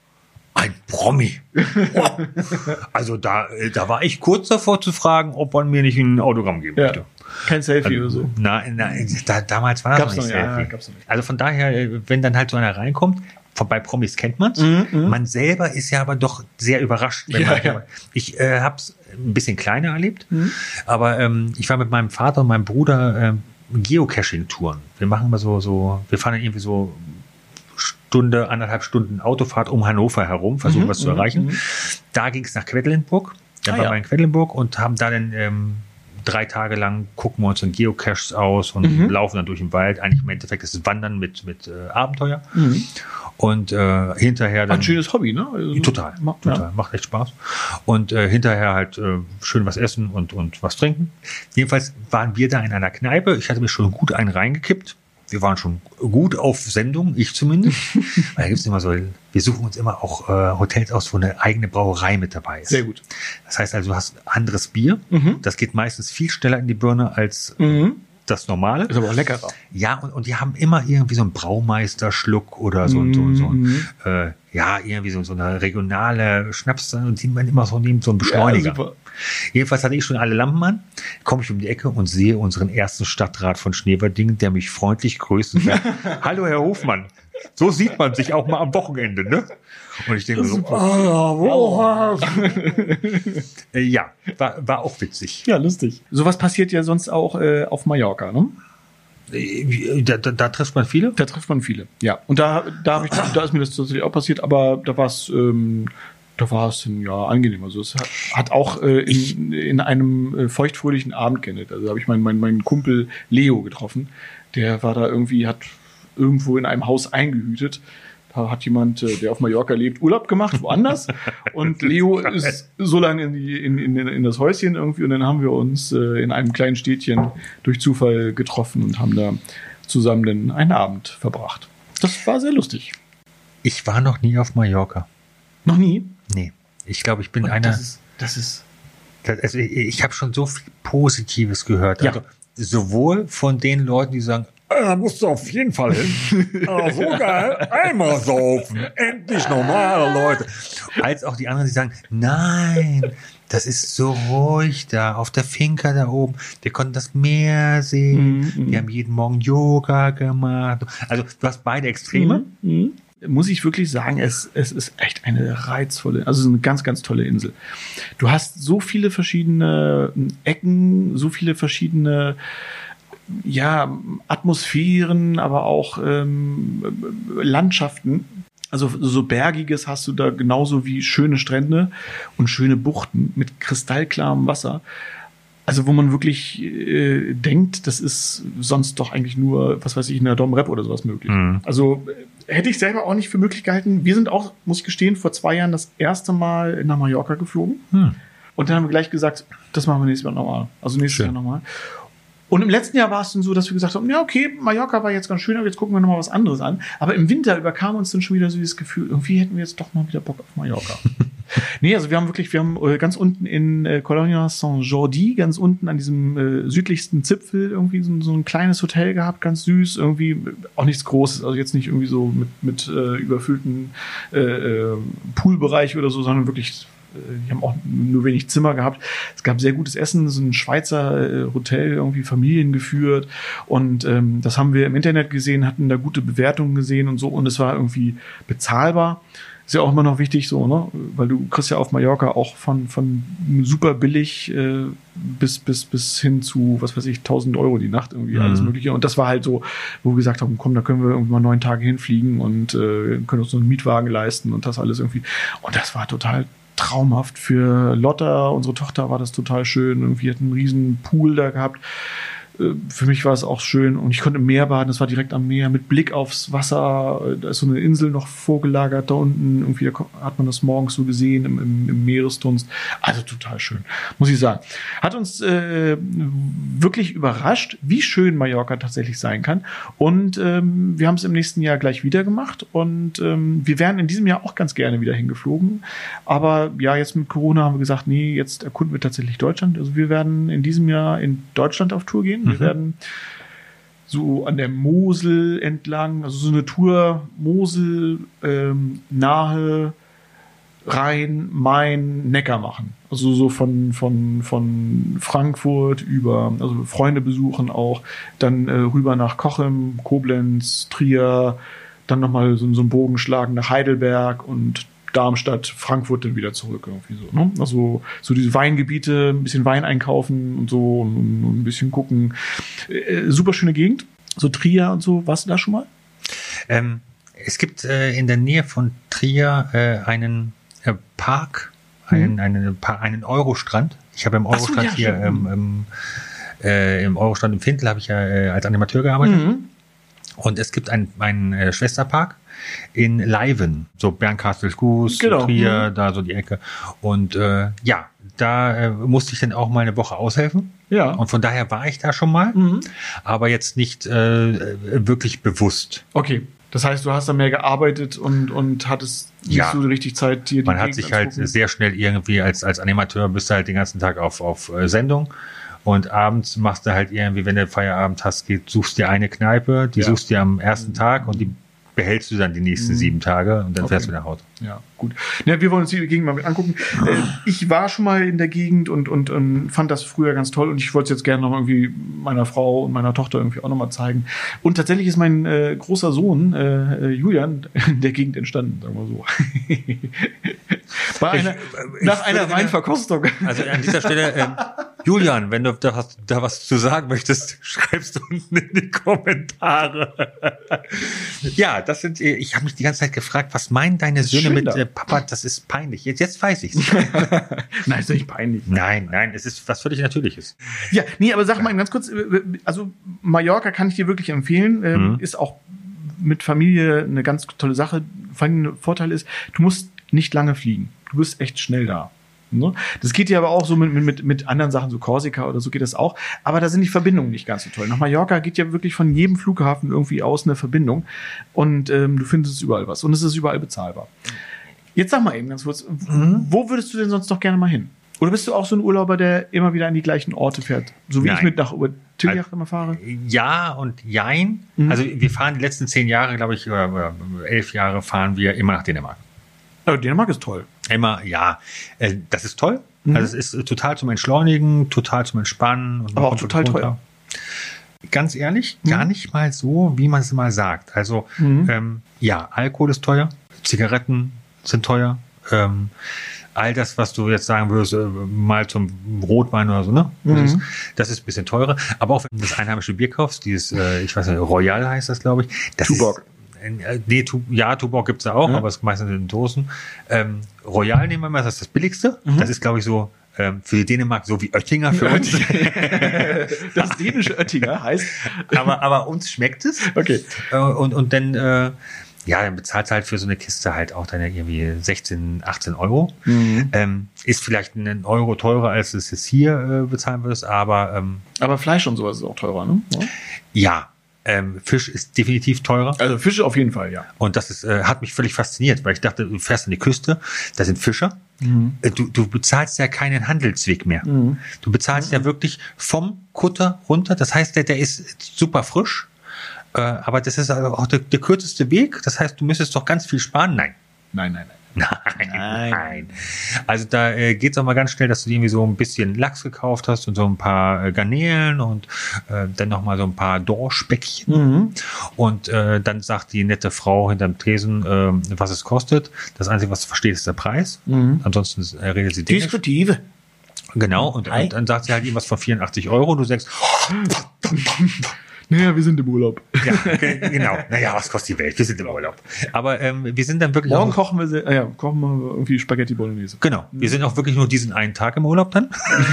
ein Promi. Oh. Also da, äh, da war ich kurz davor zu fragen, ob man mir nicht ein Autogramm geben Ja. möchte. Kein Selfie oder so. Nein, nein, da, damals war das Gab's noch nicht noch, ja, Selfie. gab's noch nicht. Also von daher, äh, wenn dann halt so einer reinkommt, von, bei Promis kennt man's. Mhm, Man selber ist ja aber doch sehr überrascht. Wenn Ja, man, ja. Ich äh, habe es ein bisschen kleiner erlebt, Mhm. aber ähm, ich war mit meinem Vater und meinem Bruder ähm, Geocaching-Touren. Wir machen mal so, so, wir fahren dann irgendwie so Stunde, anderthalb Stunden Autofahrt um Hannover herum, versuchen Mhm, was zu mhm, erreichen. mhm. Da ging es nach Quedlinburg. Dann Ah, waren ja. wir in Quedlinburg und haben da dann ähm, drei Tage lang gucken wir uns in Geocaches aus und mhm. laufen dann durch den Wald. Eigentlich im Endeffekt ist es Wandern mit, mit äh, Abenteuer. Mhm. Und äh, hinterher dann... Ein schönes Hobby, ne? Also, total, macht, total. Ja. Macht echt Spaß. Und äh, hinterher halt äh, schön was essen und, und was trinken. Jedenfalls waren wir da in einer Kneipe. Ich hatte mir schon gut einen reingekippt. Wir waren schon gut auf Sendung, ich zumindest. Weil da gibt's immer so, wir suchen uns immer auch äh, Hotels aus, wo eine eigene Brauerei mit dabei ist. Sehr gut. Das heißt also, du hast anderes Bier. Mhm. Das geht meistens viel schneller in die Birne als mhm. das normale. Ist aber auch leckerer. Ja, und, und die haben immer irgendwie so einen Braumeisterschluck oder so, mhm. so, so äh, ja, irgendwie so, so eine regionale Schnaps, und die man immer so nimmt, so ein Beschleuniger. Ja, super. Jedenfalls hatte ich schon alle Lampen an, komme ich um die Ecke und sehe unseren ersten Stadtrat von Schneewerdingen, der mich freundlich grüßt und sagt, hallo Herr Hofmann, so sieht man sich auch mal am Wochenende, ne? Und ich denke so, oh, äh, ja, war, war auch witzig. Ja, lustig. Sowas passiert ja sonst auch äh, auf Mallorca, ne? Da, da, da trifft man viele? Da trifft man viele, ja. Und da, da, hab ich, da ist mir das tatsächlich auch passiert, aber da war es... Ähm, Da war es dann ja angenehm. Also es hat, hat auch äh, in, in einem äh, feuchtfröhlichen Abend geendet. Also habe ich meinen mein, mein Kumpel Leo getroffen. Der war da irgendwie, hat irgendwo in einem Haus eingehütet. Da hat jemand, äh, der auf Mallorca lebt, Urlaub gemacht, woanders. Und Leo ist so lange in, die, in, in, in das Häuschen irgendwie. Und dann haben wir uns äh, in einem kleinen Städtchen durch Zufall getroffen und haben da zusammen dann einen Abend verbracht. Das war sehr lustig. Ich war noch nie auf Mallorca. Noch nie? Nee, ich glaube, ich bin und einer. Das ist, das ist das, also ich, ich habe schon so viel Positives gehört. Ja. Also sowohl von den Leuten, die sagen, da musst du auf jeden Fall hin. Ah, so geil, einmal saufen, endlich normale Leute. Als auch die anderen, die sagen, nein, das ist so ruhig da, auf der Finca da oben. Wir konnten das Meer sehen. Mhm. Wir haben jeden Morgen Yoga gemacht. Also du hast beide Extreme. Mhm. Muss ich wirklich sagen, es, es ist echt eine reizvolle, also eine ganz, ganz tolle Insel. Du hast so viele verschiedene Ecken, so viele verschiedene, ja, Atmosphären, aber auch ähm, Landschaften. Also so Bergiges hast du da genauso wie schöne Strände und schöne Buchten mit kristallklarem Wasser. Also wo man wirklich äh, denkt, das ist sonst doch eigentlich nur, was weiß ich, in der Dom Rep oder sowas möglich. Mhm. Also äh, hätte ich selber auch nicht für möglich gehalten. Wir sind auch, muss ich gestehen, vor zwei Jahren das erste Mal nach Mallorca geflogen. Mhm. Und dann haben wir gleich gesagt, das machen wir nächstes Jahr nochmal. Also nächstes Schön. Jahr nochmal. Und im letzten Jahr war es dann so, dass wir gesagt haben, ja, okay, Mallorca war jetzt ganz schön, aber jetzt gucken wir nochmal was anderes an. Aber im Winter überkam uns dann schon wieder so dieses Gefühl, irgendwie hätten wir jetzt doch mal wieder Bock auf Mallorca. Nee, also wir haben wirklich, wir haben ganz unten in äh, Colonia Saint-Jordi, ganz unten an diesem äh, südlichsten Zipfel irgendwie so, so ein kleines Hotel gehabt, ganz süß, irgendwie auch nichts Großes, also jetzt nicht irgendwie so mit, mit äh, überfüllten äh, äh, Poolbereich oder so, sondern wirklich, äh, die haben auch nur wenig Zimmer gehabt. Es gab sehr gutes Essen, so ein Schweizer äh, Hotel, irgendwie familiengeführt, und ähm, das haben wir im Internet gesehen, hatten da gute Bewertungen gesehen und so, und es war irgendwie bezahlbar. Ist ja auch immer noch wichtig, so, ne? Weil du kriegst ja auf Mallorca auch von, von super billig äh, bis, bis, bis hin zu, was weiß ich, tausend Euro die Nacht, irgendwie mhm. alles Mögliche. Und das war halt so, wo wir gesagt haben, komm, da können wir irgendwie mal neun Tage hinfliegen und äh, können uns so einen Mietwagen leisten und das alles irgendwie. Und das war total traumhaft. Für Lotta, unsere Tochter, war das total schön. Irgendwie hat einen riesen Pool da gehabt. Für mich war es auch schön, und ich konnte im Meer baden, das war direkt am Meer, mit Blick aufs Wasser, da ist so eine Insel noch vorgelagert da unten, irgendwie da hat man das morgens so gesehen im, im, im Meeresdunst, also total schön, muss ich sagen. Hat uns äh, wirklich überrascht, wie schön Mallorca tatsächlich sein kann, und ähm, wir haben es im nächsten Jahr gleich wieder gemacht, und ähm, wir wären in diesem Jahr auch ganz gerne wieder hingeflogen, aber ja, jetzt mit Corona haben wir gesagt, nee, jetzt erkunden wir tatsächlich Deutschland, also wir werden in diesem Jahr in Deutschland auf Tour gehen. Wir werden so an der Mosel entlang, also so eine Tour Mosel, ähm, Nahe, Rhein, Main, Neckar machen. Also so von, von, von Frankfurt über, also Freunde besuchen auch, dann äh, rüber nach Cochem, Koblenz, Trier, dann nochmal so, so einen Bogen schlagen nach Heidelberg und Darmstadt, Frankfurt dann wieder zurück irgendwie so, ne? Also so diese Weingebiete, ein bisschen Wein einkaufen und so und, und ein bisschen gucken. Äh, super schöne Gegend, so Trier und so. Warst du da schon mal? Ähm, es gibt äh, in der Nähe von Trier äh, einen äh, Park, einen, mhm. einen, einen Eurostrand Ich habe im Eurostadt so, ja, hier ähm, ähm, äh, im Eurostadt im Findel habe ich ja äh, als Animateur gearbeitet. Mhm. Und es gibt einen, einen äh, Schwesterpark in Leiven, so Bernkastel-Kues, genau. Trier, mhm. da so die Ecke. Und äh, ja, da äh, musste ich dann auch mal eine Woche aushelfen. Ja. Und von daher war ich da schon mal, mhm. aber jetzt nicht äh, wirklich bewusst. Okay. Das heißt, du hast da mehr gearbeitet und, und hattest nicht ja. so richtig Zeit, dir die Man hat sich halt sehr schnell irgendwie als, als Animateur bist du halt den ganzen Tag auf, auf äh, Sendung. Und abends machst du halt irgendwie, wenn du Feierabend hast, geht, suchst dir eine Kneipe, die ja. suchst dir am ersten Tag und die behältst du dann die nächsten mhm. sieben Tage und dann okay. fährst du nach Hause. Ja, gut. Ja, wir wollen uns die Gegend mal mit angucken. Äh, ich war schon mal in der Gegend und, und, und fand das früher ganz toll und ich wollte es jetzt gerne noch irgendwie meiner Frau und meiner Tochter irgendwie auch noch mal zeigen. Und tatsächlich ist mein äh, großer Sohn, äh, Julian, in der Gegend entstanden, sagen wir so. Bei einer, ich, nach ich einer Weinverkostung. Also an dieser Stelle, äh, Julian, wenn du da, hast, da was zu sagen möchtest, schreibst du unten in die Kommentare. Ja, das sind, ich habe mich die ganze Zeit gefragt, was meinen deine Söhne mit äh, Papa, das ist peinlich. Jetzt, jetzt weiß ich's. Nein, ist nicht peinlich. Nein, nein, es ist was völlig Natürliches. Ja, nee, aber sag mal ganz kurz, also Mallorca kann ich dir wirklich empfehlen, ähm, mhm. ist auch mit Familie eine ganz tolle Sache. Vor allem ein Vorteil ist, du musst nicht lange fliegen. Du bist echt schnell da. Ne? Das geht ja aber auch so mit, mit, mit anderen Sachen, so Korsika oder so geht das auch. Aber da sind die Verbindungen nicht ganz so toll. Nach Mallorca geht ja wirklich von jedem Flughafen irgendwie aus eine Verbindung. Und ähm, du findest überall was. Und es ist überall bezahlbar. Jetzt sag mal eben ganz kurz, mhm. wo würdest du denn sonst noch gerne mal hin? Oder bist du auch so ein Urlauber, der immer wieder an die gleichen Orte fährt? So wie Nein. ich mit nach Tiljach also, immer fahre? Ja und jein. Mhm. Also wir fahren die letzten zehn Jahre, glaube ich, oder, oder elf Jahre fahren wir immer nach Dänemark. Aber Dänemark ist toll. Immer, ja. Äh, das ist toll. Mhm. Also es ist total zum Entschleunigen, total zum Entspannen. Und aber auch total teuer. Ganz ehrlich, mhm. gar nicht mal so, wie man es mal sagt. Also mhm. ähm, ja, Alkohol ist teuer, Zigaretten sind teuer, ähm, all das, was du jetzt sagen würdest, äh, mal zum Rotwein oder so, ne? Mhm. Das, ist, das ist ein bisschen teurer. Aber auch wenn du das einheimische Bier kaufst, dieses, äh, ich weiß nicht, Royal heißt das, glaube ich. Das Tuborg. Ist, Nee, tu, ja, Tuborg gibt's da auch, ja. aber es ist meistens in den Dosen. Ähm, Royal nehmen wir mal, das ist das billigste. Mhm. Das ist, glaube ich, so ähm, für Dänemark so wie Oettinger für uns. Das dänische Oettinger heißt. aber, aber uns schmeckt es. Okay. Äh, und, und dann, äh, ja, dann bezahlst du halt für so eine Kiste halt auch deine irgendwie sechzehn, achtzehn Euro. Mhm. Ähm, ist vielleicht einen Euro teurer, als du es jetzt hier äh, bezahlen würdest, aber... Ähm, aber Fleisch und sowas ist auch teurer, ne? Ja. ja. Ähm, Fisch ist definitiv teurer. Also Fische auf jeden Fall, ja. Und das ist, äh, hat mich völlig fasziniert, weil ich dachte, du fährst an die Küste, da sind Fischer. Mhm. Äh, du, du bezahlst ja keinen Handelsweg mehr. Mhm. Du bezahlst mhm. ja wirklich vom Kutter runter. Das heißt, der, der ist super frisch. Äh, aber das ist auch der, der kürzeste Weg. Das heißt, du müsstest doch ganz viel sparen. Nein. Nein, nein, nein. Nein, nein. nein. Also da äh, geht es auch mal ganz schnell, dass du irgendwie so ein bisschen Lachs gekauft hast und so ein paar äh, Garnelen und äh, dann noch mal so ein paar Dorschbäckchen. Mhm. Und äh, dann sagt die nette Frau hinterm Tresen, äh, was es kostet. Das Einzige, was du verstehst, ist der Preis. Mhm. Ansonsten äh, redet sie Dänisch. Disruptive. Genau. Und, und dann sagt sie halt irgendwas von vierundachtzig Euro. Und du sagst, oh, naja, wir sind im Urlaub. Ja, genau. Naja, was kostet die Welt? Wir sind im Urlaub. Aber ähm, wir sind dann wirklich... Morgen kochen wir, sehr, äh, ja, kochen wir irgendwie Spaghetti Bolognese. Genau. Wir sind auch wirklich nur diesen einen Tag im Urlaub dann.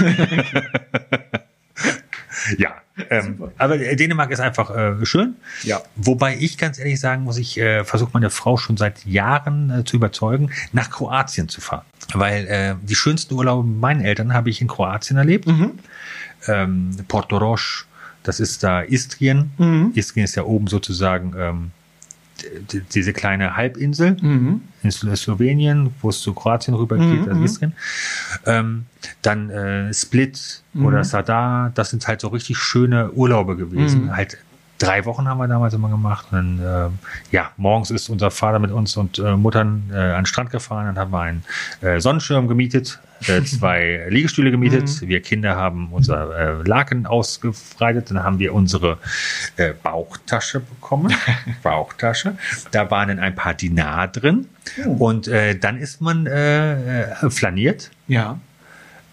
Ja. Ähm, aber Dänemark ist einfach äh, schön. Ja. Wobei ich ganz ehrlich sagen muss, ich äh, versuche meine Frau schon seit Jahren äh, zu überzeugen, nach Kroatien zu fahren. Weil äh, die schönsten Urlaube mit meinen Eltern habe ich in Kroatien erlebt. Mhm. Ähm, Portorož, das ist da Istrien. Mhm. Istrien ist ja oben sozusagen ähm, d- diese kleine Halbinsel mhm. in Slowenien, wo es zu Kroatien rübergeht, mhm. also Istrien. Ähm, dann äh, Split mhm. oder Zadar, das sind halt so richtig schöne Urlaube gewesen. Mhm. Halt drei Wochen haben wir damals immer gemacht. Und dann, äh, ja, morgens ist unser Vater mit uns und äh, Muttern äh, an den Strand gefahren. Dann haben wir einen äh, Sonnenschirm gemietet, äh, zwei Liegestühle gemietet. Mhm. Wir Kinder haben unser äh, Laken ausgebreitet. Dann haben wir unsere äh, Bauchtasche bekommen. Bauchtasche. Da waren dann ein paar Dinar drin. Mhm. Und äh, dann ist man äh, flaniert. Ja.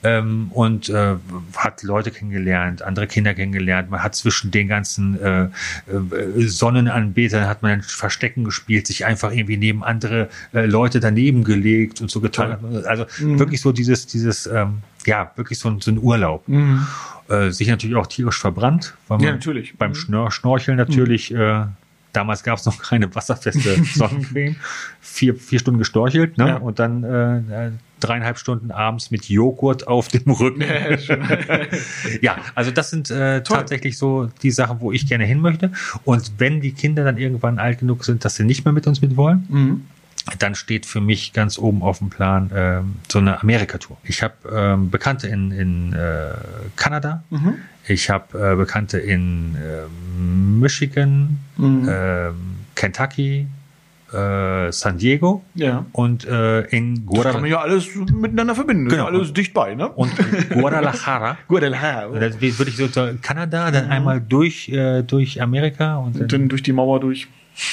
ähm, und äh, hat Leute kennengelernt, andere Kinder kennengelernt. Man hat zwischen den ganzen äh, äh, Sonnenanbetern hat man dann Verstecken gespielt, sich einfach irgendwie neben andere äh, Leute daneben gelegt und so getan. Also mhm. wirklich so dieses, dieses, ähm, ja, wirklich so ein, so ein Urlaub. Mhm. Äh, sich natürlich auch tierisch verbrannt, weil man ja, natürlich. beim Schnor- Schnorcheln natürlich, mhm. äh, damals gab es noch keine wasserfeste Sonnencreme, vier, vier Stunden gestorchelt, ne? Ja. Und dann äh, dreieinhalb Stunden abends mit Joghurt auf dem Rücken. Ja, ja, also das sind äh, tatsächlich so die Sachen, wo ich gerne hin möchte. Und wenn die Kinder dann irgendwann alt genug sind, dass sie nicht mehr mit uns mit wollen, mhm. dann steht für mich ganz oben auf dem Plan ähm, so eine Amerika-Tour. Ich habe ähm, Bekannte in, in äh, Kanada, mhm. ich habe äh, Bekannte in äh, Michigan, mhm. äh, Kentucky, äh, San Diego ja. und äh, in Guadalajara. Das kann man ja alles miteinander verbinden, genau. alles und, dicht bei, ne? Und Guadalajara. Guadalajara. Das würde ich so Kanada, dann mhm. einmal durch, äh, durch Amerika und, und dann durch die Mauer durch.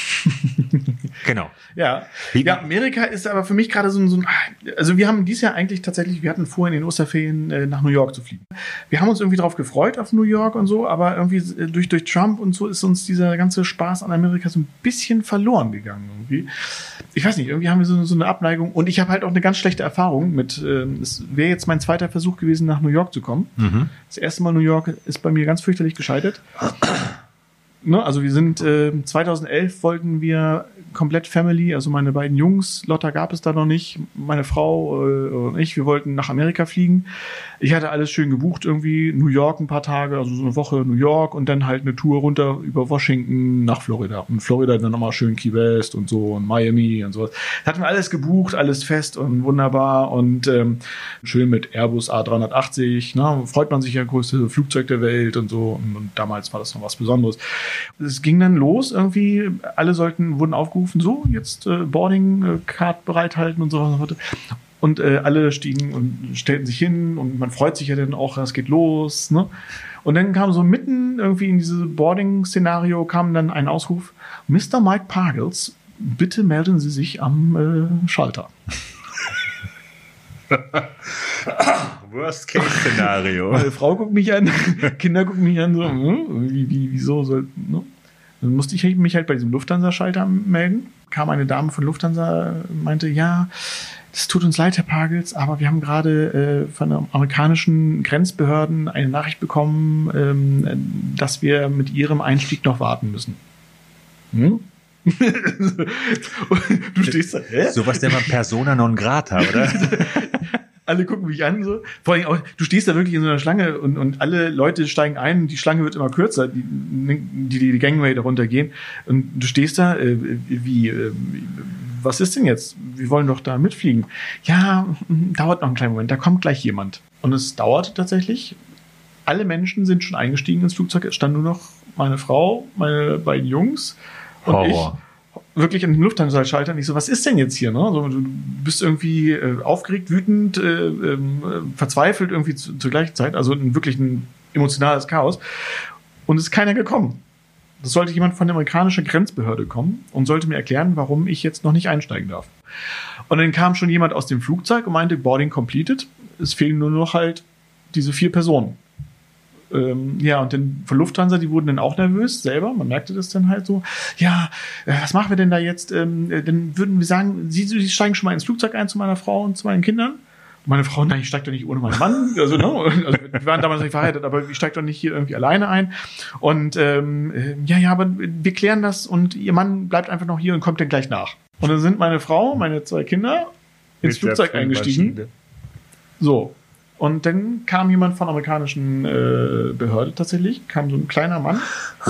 Genau. Ja. Ja, Amerika ist aber für mich gerade so ein, so ein, also wir haben dieses Jahr eigentlich tatsächlich, wir hatten vor, in den Osterferien äh, nach New York zu fliegen. Wir haben uns irgendwie drauf gefreut auf New York und so, aber irgendwie äh, durch, durch Trump und so ist uns dieser ganze Spaß an Amerika so ein bisschen verloren gegangen irgendwie. Ich weiß nicht, irgendwie haben wir so, so eine Abneigung und ich habe halt auch eine ganz schlechte Erfahrung mit, äh, es wäre jetzt mein zweiter Versuch gewesen, nach New York zu kommen. Mhm. Das erste Mal New York ist bei mir ganz fürchterlich gescheitert. Ne, also wir sind äh, zweitausendelf wollten wir komplett Family, also meine beiden Jungs, Lotta gab es da noch nicht, meine Frau äh, und ich, wir wollten nach Amerika fliegen. Ich hatte alles schön gebucht, irgendwie New York ein paar Tage, also so eine Woche New York und dann halt eine Tour runter über Washington nach Florida. Und Florida dann nochmal schön Key West und so und Miami und sowas. Da hatten wir alles gebucht, alles fest und wunderbar und ähm, schön mit Airbus A dreihundertachtzig, ne, freut man sich ja, größte Flugzeug der Welt und so und, und damals war das noch was Besonderes. Es ging dann los irgendwie, alle sollten, wurden aufgerufen, so, jetzt äh, Boarding-Card bereithalten und so. Und äh, alle stiegen und stellten sich hin und man freut sich ja dann auch, es geht los. Ne? Und dann kam so mitten irgendwie in dieses Boarding-Szenario kam dann ein Ausruf, Mister Mike Pagels, bitte melden Sie sich am äh, Schalter. Worst-Case-Szenario. Meine Frau guckt mich an, Kinder gucken mich an, so, hm, wie, wie, wieso soll, ne? Dann musste ich mich halt bei diesem Lufthansa-Schalter melden. Kam eine Dame von Lufthansa, meinte, ja, es tut uns leid, Herr Pagels, aber wir haben gerade äh, von den amerikanischen Grenzbehörden eine Nachricht bekommen, ähm, dass wir mit Ihrem Einstieg noch warten müssen. Hm? Du stehst da, hä? Sowas nennt man Persona non grata, oder? Alle gucken mich an, so. Vor allem auch, du stehst da wirklich in so einer Schlange und, und alle Leute steigen ein, die Schlange wird immer kürzer, die, die, die Gangway da runtergehen. Und du stehst da, äh, wie, äh, was ist denn jetzt? Wir wollen doch da mitfliegen. Ja, dauert noch einen kleinen Moment, da kommt gleich jemand. Und es dauert tatsächlich. Alle Menschen sind schon eingestiegen ins Flugzeug. Es stand nur noch meine Frau, meine beiden Jungs und Horror. ich. Wirklich an den Lufthansa-Schalter nicht so, was ist denn jetzt hier? Ne? So, du bist irgendwie äh, aufgeregt, wütend, äh, äh, verzweifelt irgendwie zu, zur gleichen Zeit. Also ein, wirklich ein emotionales Chaos. Und es ist keiner gekommen. Das sollte jemand von der amerikanischen Grenzbehörde kommen und sollte mir erklären, warum ich jetzt noch nicht einsteigen darf. Und dann kam schon jemand aus dem Flugzeug und meinte, Boarding completed. Es fehlen nur noch halt diese vier Personen. Ähm, ja, und dann von Lufthansa, die wurden dann auch nervös selber, man merkte das dann halt so, ja, äh, was machen wir denn da jetzt? Ähm, äh, dann würden wir sagen, Sie, Sie steigen schon mal ins Flugzeug ein zu meiner Frau und zu meinen Kindern. Und meine Frau, nein, ich steige doch nicht ohne meinen Mann. Also, ne? Also wir waren damals nicht verheiratet, aber ich steige doch nicht hier irgendwie alleine ein. Und ähm, äh, ja, ja, aber wir klären das und Ihr Mann bleibt einfach noch hier und kommt dann gleich nach. Und dann sind meine Frau, meine zwei Kinder ins Mit Flugzeug eingestiegen. So. Und dann kam jemand von der amerikanischen äh, Behörde tatsächlich, kam so ein kleiner Mann,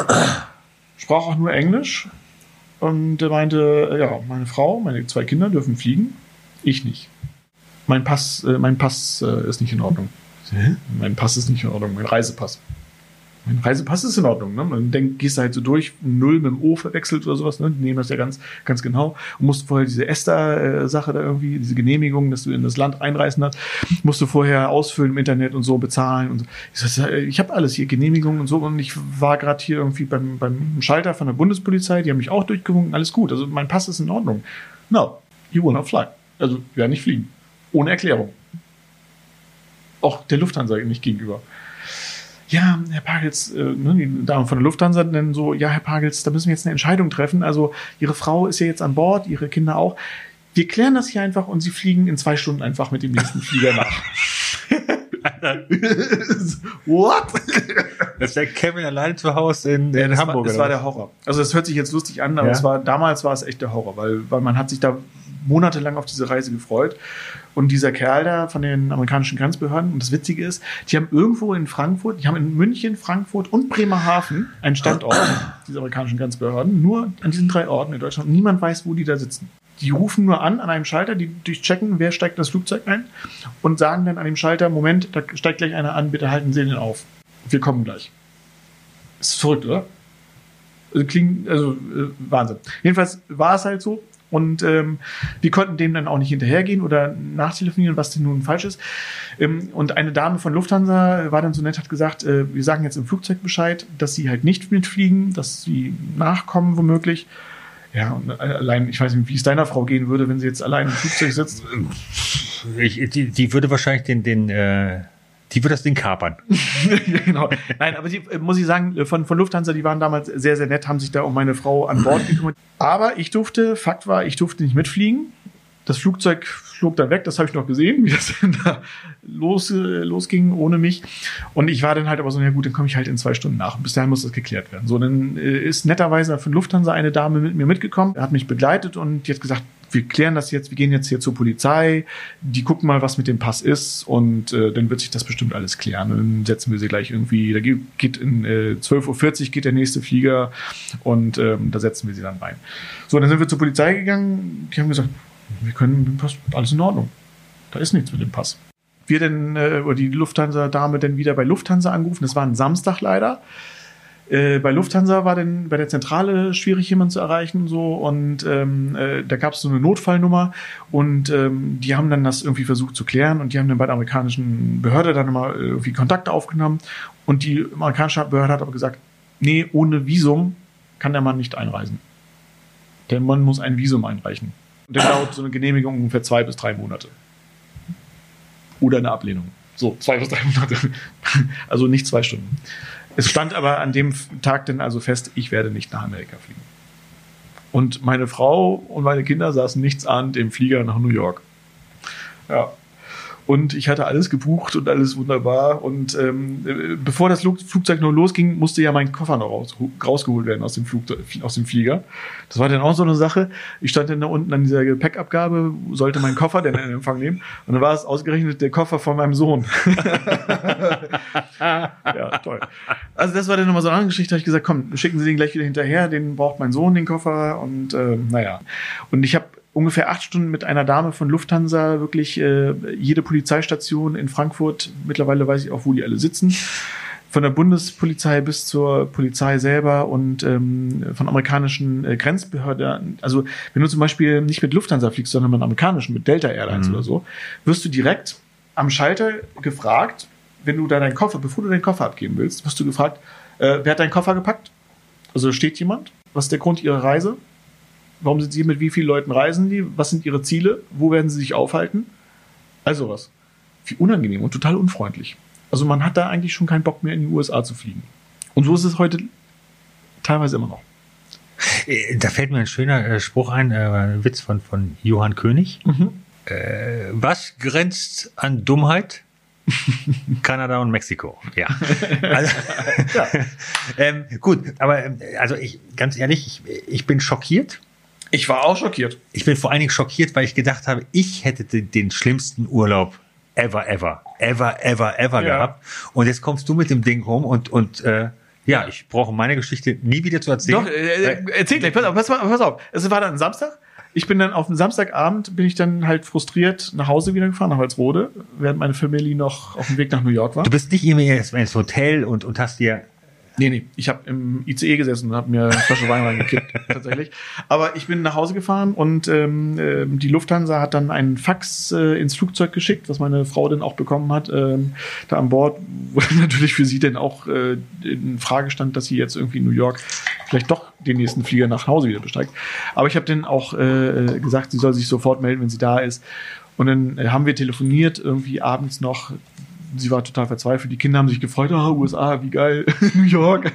sprach auch nur Englisch und der meinte, ja, meine Frau, meine zwei Kinder dürfen fliegen, ich nicht. Mein Pass, äh, mein Pass äh, ist nicht in Ordnung. Hä? Mein Pass ist nicht in Ordnung, mein Reisepass. Mein Reisepass ist in Ordnung, ne? Man denkt, gehst du halt so durch, Null mit dem O verwechselt oder sowas, ne? Die nehmen das ja ganz, ganz genau. Und musst vorher diese ESTA-Sache da irgendwie, diese Genehmigung, dass du in das Land einreisen hast, musst du vorher ausfüllen im Internet und so bezahlen und so. Ich, sag, ich habe alles hier, Genehmigungen und so, und ich war gerade hier irgendwie beim, beim Schalter von der Bundespolizei, die haben mich auch durchgewunken, alles gut. Also mein Pass ist in Ordnung. No, you will not fly. Also, wir werden nicht fliegen. Ohne Erklärung. Auch der Lufthansa nicht gegenüber. Ja, Herr Pagels, äh, ne, die Damen von der Lufthansa nennen so, ja, Herr Pagels, da müssen wir jetzt eine Entscheidung treffen. Also Ihre Frau ist ja jetzt an Bord, Ihre Kinder auch. Wir klären das hier einfach und Sie fliegen in zwei Stunden einfach mit dem nächsten Flieger nach. What? Das ist der Kevin alleine zu Hause in, in ja, das Hamburg. War, das war der Horror. Also das hört sich jetzt lustig an, aber ja? es war, damals war es echt der Horror, weil, weil man hat sich da monatelang auf diese Reise gefreut. Und dieser Kerl da von den amerikanischen Grenzbehörden, und das Witzige ist, die haben irgendwo in Frankfurt, die haben in München, Frankfurt und Bremerhaven einen Standort, diese amerikanischen Grenzbehörden, nur an diesen drei Orten in Deutschland. Niemand weiß, wo die da sitzen. Die rufen nur an, an einem Schalter, die durchchecken, wer steigt in das Flugzeug ein und sagen dann an dem Schalter, Moment, da steigt gleich einer an, bitte halten Sie den auf. Wir kommen gleich. Ist verrückt, oder? Also, klingt, also äh, Wahnsinn. Jedenfalls war es halt so. Und ähm, wir konnten dem dann auch nicht hinterhergehen oder nachtelefonieren, was denn nun falsch ist. Ähm, und eine Dame von Lufthansa war dann so nett, hat gesagt, äh, wir sagen jetzt im Flugzeug Bescheid, dass sie halt nicht mitfliegen, dass sie nachkommen womöglich. Ja, und allein, ich weiß nicht, wie es deiner Frau gehen würde, wenn sie jetzt allein im Flugzeug sitzt. Ich, die, die würde wahrscheinlich den, den äh, die würde das Ding kapern. Genau. Nein, aber die, muss ich sagen, von, von Lufthansa, die waren damals sehr, sehr nett, haben sich da um meine Frau an Bord gekümmert. Aber ich durfte, Fakt war, ich durfte nicht mitfliegen. Das Flugzeug flog dann weg, das habe ich noch gesehen, wie das dann da los, losging ohne mich. Und ich war dann halt aber so, na gut, dann komme ich halt in zwei Stunden nach. Bis dahin muss das geklärt werden. So, dann ist netterweise von Lufthansa eine Dame mit mir mitgekommen, hat mich begleitet und die hat gesagt, wir klären das jetzt, wir gehen jetzt hier zur Polizei, die gucken mal, was mit dem Pass ist und äh, dann wird sich das bestimmt alles klären. Und dann setzen wir sie gleich irgendwie, da geht in äh, zwölf Uhr vierzig geht der nächste Flieger und ähm, da setzen wir sie dann rein. So, dann sind wir zur Polizei gegangen, die haben gesagt, wir können mit dem Pass, alles in Ordnung. Da ist nichts mit dem Pass. Wir dann, äh, oder die Lufthansa-Dame dann wieder bei Lufthansa angerufen, das war ein Samstag leider. Äh, bei Lufthansa war dann bei der Zentrale schwierig, jemanden zu erreichen, so, und ähm, äh, da gab es so eine Notfallnummer und ähm, die haben dann das irgendwie versucht zu klären und die haben dann bei der amerikanischen Behörde dann mal irgendwie Kontakte aufgenommen und die amerikanische Behörde hat aber gesagt, nee, ohne Visum kann der Mann nicht einreisen. Der Mann muss ein Visum einreichen. Und dann dauert so eine Genehmigung ungefähr zwei bis drei Monate. Oder eine Ablehnung. So, zwei bis drei Monate. Also nicht zwei Stunden. Es stand aber an dem Tag dann also fest, ich werde nicht nach Amerika fliegen. Und meine Frau und meine Kinder saßen nichtsahnend im Flieger nach New York. Ja. Und ich hatte alles gebucht und alles wunderbar. Und ähm, bevor das Flugzeug nur losging, musste ja mein Koffer noch raus, rausgeholt werden aus dem, Flug, aus dem Flieger. Das war dann auch so eine Sache. Ich stand dann da unten an dieser Gepäckabgabe, sollte meinen Koffer dann in Empfang nehmen. Und dann war es ausgerechnet der Koffer von meinem Sohn. Ja, toll. Also das war dann nochmal so eine andere Geschichte. Da habe ich gesagt, komm, schicken Sie den gleich wieder hinterher. Den braucht mein Sohn, den Koffer. Und äh, naja. Und ich habe ungefähr acht Stunden mit einer Dame von Lufthansa wirklich äh, jede Polizeistation in Frankfurt, mittlerweile weiß ich auch, wo die alle sitzen, von der Bundespolizei bis zur Polizei selber und ähm, von amerikanischen äh, Grenzbehörden. Also wenn du zum Beispiel nicht mit Lufthansa fliegst, sondern mit amerikanischen, mit Delta Airlines mhm. oder so, wirst du direkt am Schalter gefragt, wenn du da deinen Koffer, bevor du deinen Koffer abgeben willst, wirst du gefragt, äh, wer hat deinen Koffer gepackt? Also steht jemand? Was ist der Grund Ihrer Reise? Warum sind Sie, mit wie vielen Leuten reisen die? Was sind Ihre Ziele? Wo werden Sie sich aufhalten? Also was. Wie unangenehm und total unfreundlich. Also man hat da eigentlich schon keinen Bock mehr in die U S A zu fliegen. Und so ist es heute teilweise immer noch. Da fällt mir ein schöner äh, Spruch ein, äh, Witz von, von Johann König. Mhm. Äh, was grenzt an Dummheit? Kanada und Mexiko, ja. Also, ja. ähm, gut, aber also ich, ganz ehrlich, ich, ich bin schockiert. Ich war auch schockiert. Ich bin vor allen Dingen schockiert, weil ich gedacht habe, ich hätte den, den schlimmsten Urlaub ever, ever, ever, ever, ever ja. gehabt. Und jetzt kommst du mit dem Ding rum und, und äh, ja, ich brauche meine Geschichte nie wieder zu erzählen. Doch, äh, erzähl gleich, pass auf, pass, pass auf. Es war dann Samstag. Ich bin dann auf dem Samstagabend, bin ich dann halt frustriert nach Hause wieder gefahren, nach Walsrode, während meine Familie noch auf dem Weg nach New York war. Du bist nicht immer ins Hotel und, und hast dir... Nee, nee, ich habe im I C E gesessen und habe mir eine Flasche Wein reingekippt, tatsächlich. Aber ich bin nach Hause gefahren und ähm, die Lufthansa hat dann einen Fax äh, ins Flugzeug geschickt, was meine Frau dann auch bekommen hat, ähm, da an Bord, wo natürlich für sie dann auch äh, in Frage stand, dass sie jetzt irgendwie in New York vielleicht doch den nächsten Flieger nach Hause wieder besteigt. Aber ich habe dann auch äh, gesagt, sie soll sich sofort melden, wenn sie da ist. Und dann äh, haben wir telefoniert, irgendwie abends noch, sie war total verzweifelt. Die Kinder haben sich gefreut, oh, U S A, wie geil, New York.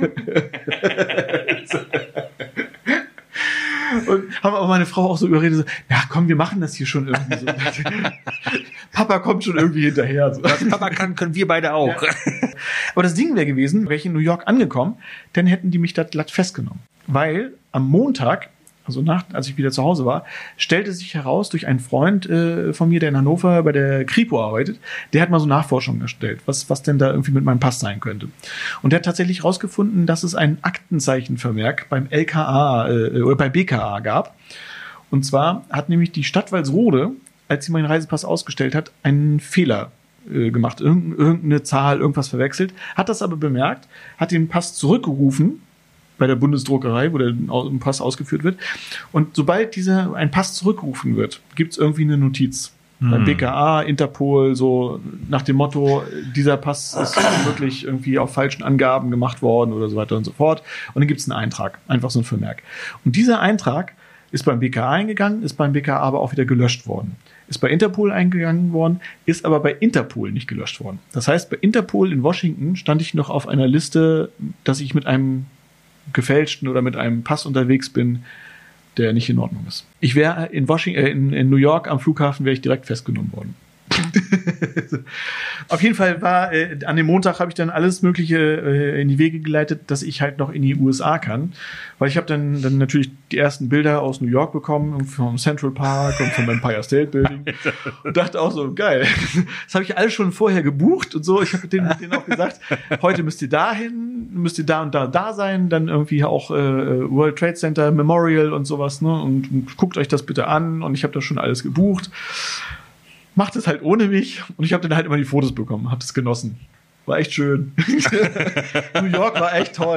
Und haben aber meine Frau auch so überredet, so, ja komm, wir machen das hier schon irgendwie so. Papa kommt schon irgendwie hinterher. So. Was Papa kann, können wir beide auch. Ja. Aber das Ding wäre gewesen, wäre ich in New York angekommen, dann hätten die mich da glatt festgenommen. Weil am Montag, also nach, als ich wieder zu Hause war, stellte sich heraus durch einen Freund äh, von mir, der in Hannover bei der Kripo arbeitet, der hat mal so Nachforschungen erstellt, was, was denn da irgendwie mit meinem Pass sein könnte. Und der hat tatsächlich herausgefunden, dass es ein Aktenzeichenvermerk beim L K A äh, oder beim B K A gab. Und zwar hat nämlich die Stadt Walsrode, als sie meinen Reisepass ausgestellt hat, einen Fehler äh, gemacht, Irgend, irgendeine Zahl, irgendwas verwechselt, hat das aber bemerkt, hat den Pass zurückgerufen bei der Bundesdruckerei, wo der Pass ausgeführt wird. Und sobald dieser ein Pass zurückgerufen wird, gibt es irgendwie eine Notiz. Hm. Beim B K A, Interpol, so nach dem Motto, dieser Pass ist wirklich irgendwie auf falschen Angaben gemacht worden oder so weiter und so fort. Und dann gibt es einen Eintrag, einfach so ein Vermerk. Und dieser Eintrag ist beim B K A eingegangen, ist beim B K A aber auch wieder gelöscht worden. Ist bei Interpol eingegangen worden, ist aber bei Interpol nicht gelöscht worden. Das heißt, bei Interpol in Washington stand ich noch auf einer Liste, dass ich mit einem gefälschten oder mit einem Pass unterwegs bin, der nicht in Ordnung ist. Ich wäre in Washington, äh, in, in New York am Flughafen wäre ich direkt festgenommen worden. Auf jeden Fall war äh, an dem Montag habe ich dann alles Mögliche äh, in die Wege geleitet, dass ich halt noch in die U S A kann, weil ich habe dann dann natürlich die ersten Bilder aus New York bekommen vom Central Park und vom Empire State Building und dachte auch so geil, das habe ich alles schon vorher gebucht und so. Ich habe denen, denen auch gesagt, heute müsst ihr dahin, müsst ihr da und da da sein, dann irgendwie auch äh, World Trade Center Memorial und sowas, ne, und, und guckt euch das bitte an und ich habe das schon alles gebucht. Macht es halt ohne mich und ich habe dann halt immer die Fotos bekommen, habe das genossen. War echt schön. New York war echt toll.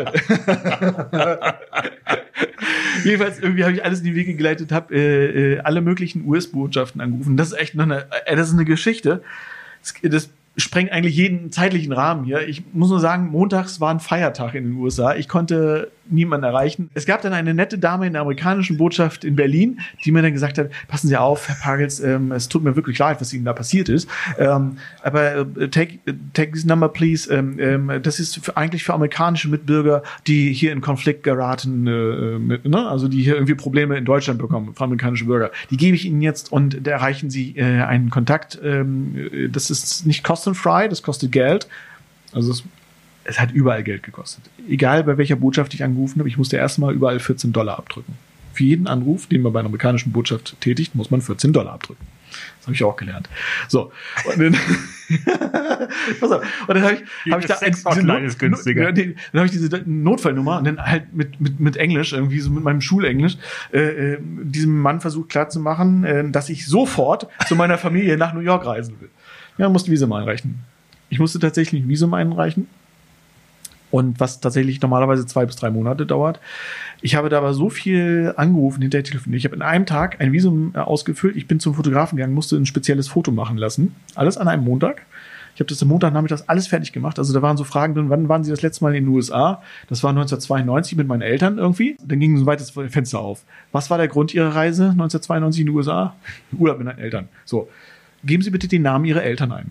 Jedenfalls irgendwie habe ich alles in die Wege geleitet, habe äh, äh, alle möglichen U S-Botschaften angerufen. Das ist echt noch eine, äh, das ist eine Geschichte. Das, das sprengt eigentlich jeden zeitlichen Rahmen hier. Ich muss nur sagen, montags war ein Feiertag in den U S A. Ich konnte niemanden erreichen. Es gab dann eine nette Dame in der amerikanischen Botschaft in Berlin, die mir dann gesagt hat, passen Sie auf, Herr Pagels, ähm, es tut mir wirklich leid, was Ihnen da passiert ist. Ähm, aber äh, take, take this number, please. Ähm, ähm, das ist für, eigentlich für amerikanische Mitbürger, die hier in Konflikt geraten, äh, mit, ne? Also die hier irgendwie Probleme in Deutschland bekommen, für amerikanische Bürger. Die gebe ich Ihnen jetzt und da erreichen Sie äh, einen Kontakt. Ähm, das ist nicht kostenfrei, das kostet Geld. Also es Es hat überall Geld gekostet. Egal bei welcher Botschaft ich angerufen habe, ich musste erstmal überall vierzehn Dollar abdrücken. Für jeden Anruf, den man bei einer amerikanischen Botschaft tätigt, muss man vierzehn Dollar abdrücken. Das habe ich auch gelernt. So. Und dann, pass auf, und dann habe ich, hab ich da diese Not, ist günstiger. Dann habe ich diese Notfallnummer und dann halt mit, mit, mit Englisch, irgendwie so mit meinem Schulenglisch, äh, diesem Mann versucht klarzumachen, äh, dass ich sofort zu meiner Familie nach New York reisen will. Ja, musste Visum einreichen. Ich musste tatsächlich ein Visum einreichen. Und was tatsächlich normalerweise zwei bis drei Monate dauert. Ich habe da aber so viel angerufen, hinterher telefoniert. Ich habe in einem Tag ein Visum ausgefüllt. Ich bin zum Fotografen gegangen, musste ein spezielles Foto machen lassen. Alles an einem Montag. Ich habe das am Montagnachmittag alles fertig gemacht. Also da waren so Fragen drin, wann waren Sie das letzte Mal in den U S A? Das war neunzehnhundertzweiundneunzig mit meinen Eltern irgendwie. Dann ging so ein weites Fenster auf. Was war der Grund Ihrer Reise neunzehnhundertzweiundneunzig in den U S A? Urlaub mit meinen Eltern. So, geben Sie bitte den Namen Ihrer Eltern ein.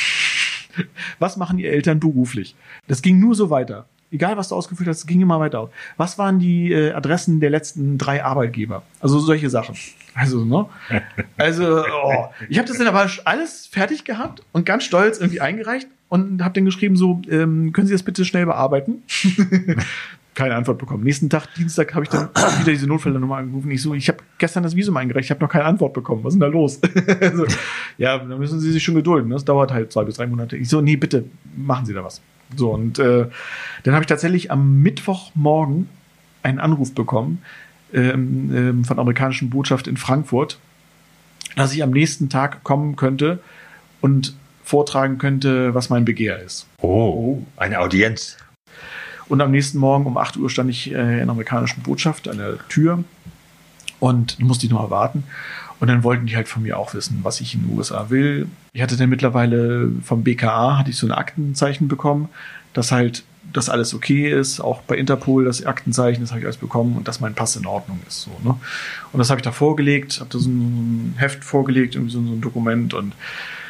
Was machen die Eltern beruflich? Das ging nur so weiter. Egal, was du ausgefüllt hast, es ging immer weiter auf. Was waren die äh, Adressen der letzten drei Arbeitgeber? Also solche Sachen. Also, ne? Also, oh. Ich habe das dann aber alles fertig gehabt und ganz stolz irgendwie eingereicht und habe dann geschrieben so, ähm, können Sie das bitte schnell bearbeiten? Keine Antwort bekommen. Nächsten Tag, Dienstag, habe ich dann wieder diese Notfallnummer angerufen. Ich so, ich habe gestern das Visum eingereicht, ich habe noch keine Antwort bekommen. Was ist denn da los? So, ja, dann müssen Sie sich schon gedulden. Das dauert halt zwei bis drei Monate. Ich so, nee, bitte, machen Sie da was. So, und äh, dann habe ich tatsächlich am Mittwochmorgen einen Anruf bekommen ähm, ähm, von der amerikanischen Botschaft in Frankfurt, dass ich am nächsten Tag kommen könnte und vortragen könnte, was mein Begehr ist. Oh, eine Audienz. Und am nächsten Morgen um acht Uhr stand ich äh, in der amerikanischen Botschaft an der Tür und musste ich noch mal warten. Und dann wollten die halt von mir auch wissen, was ich in den U S A will. Ich hatte dann mittlerweile vom B K A hatte ich so ein Aktenzeichen bekommen, dass halt das alles okay ist. Auch bei Interpol das Aktenzeichen, das habe ich alles bekommen und dass mein Pass in Ordnung ist. So, ne? Und das habe ich da vorgelegt, habe da so ein Heft vorgelegt, irgendwie so ein Dokument und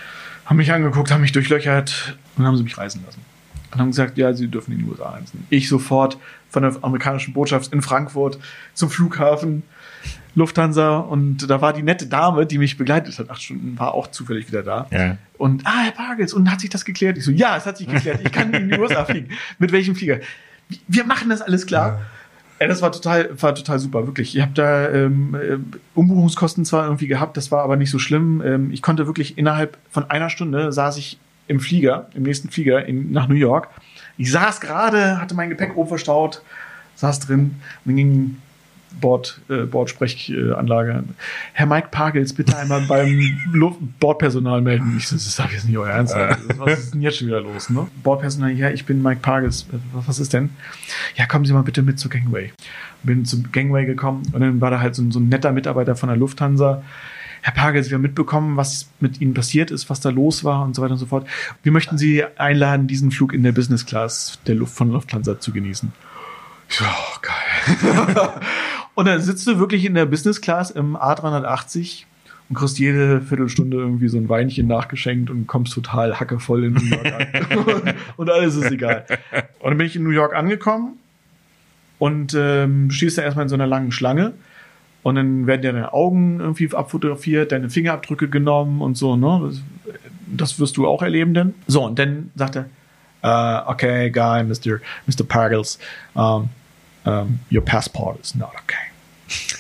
haben mich angeguckt, haben mich durchlöchert und haben sie mich reisen lassen. Und haben gesagt, ja, sie dürfen in die U S A reisen. Ich sofort von der amerikanischen Botschaft in Frankfurt zum Flughafen, Lufthansa, und da war die nette Dame, die mich begleitet hat, acht Stunden, war auch zufällig wieder da. Ja. Und, ah, Herr Pagels, und hat sich das geklärt? Ich so, ja, es hat sich geklärt, ich kann in die U S A fliegen. Mit welchem Flieger? Wir machen das alles klar. Ja. Ja, das war total, war total super, wirklich. Ich habe da ähm, Umbuchungskosten zwar irgendwie gehabt, das war aber nicht so schlimm. Ähm, ich konnte wirklich innerhalb von einer Stunde saß ich im Flieger, im nächsten Flieger in, nach New York. Ich saß gerade, hatte mein Gepäck oben verstaut, saß drin und dann ging Bord, äh, Bordsprechanlage. Herr Mike Pagels, bitte einmal beim Luft- Bordpersonal melden. Ich so, das ist jetzt nicht euer Ernst. Was ist denn jetzt schon wieder los, ne? Bordpersonal, ja, ich bin Mike Pagels. Was ist denn? Ja, kommen Sie mal bitte mit zur Gangway. Bin zum Gangway gekommen und dann war da halt so ein, so ein netter Mitarbeiter von der Lufthansa. Herr Pagels, wir haben mitbekommen, was mit Ihnen passiert ist, was da los war und so weiter und so fort. Wir möchten Sie einladen, diesen Flug in der Business Class der Luft von Lufthansa zu genießen. Ich so, oh, geil. Und dann sitzt du wirklich in der Business Class im A dreihundertachtzig und kriegst jede Viertelstunde irgendwie so ein Weinchen nachgeschenkt und kommst total hackevoll in New York an. Und alles ist egal. Und dann bin ich in New York angekommen und ähm, stehst da erstmal in so einer langen Schlange. Und dann werden dir deine Augen irgendwie abfotografiert, deine Fingerabdrücke genommen und so, ne? Das, das wirst du auch erleben dann. So, und dann sagt er, uh, okay, guy, Mister Mister Pagels, um, um, your passport is not okay.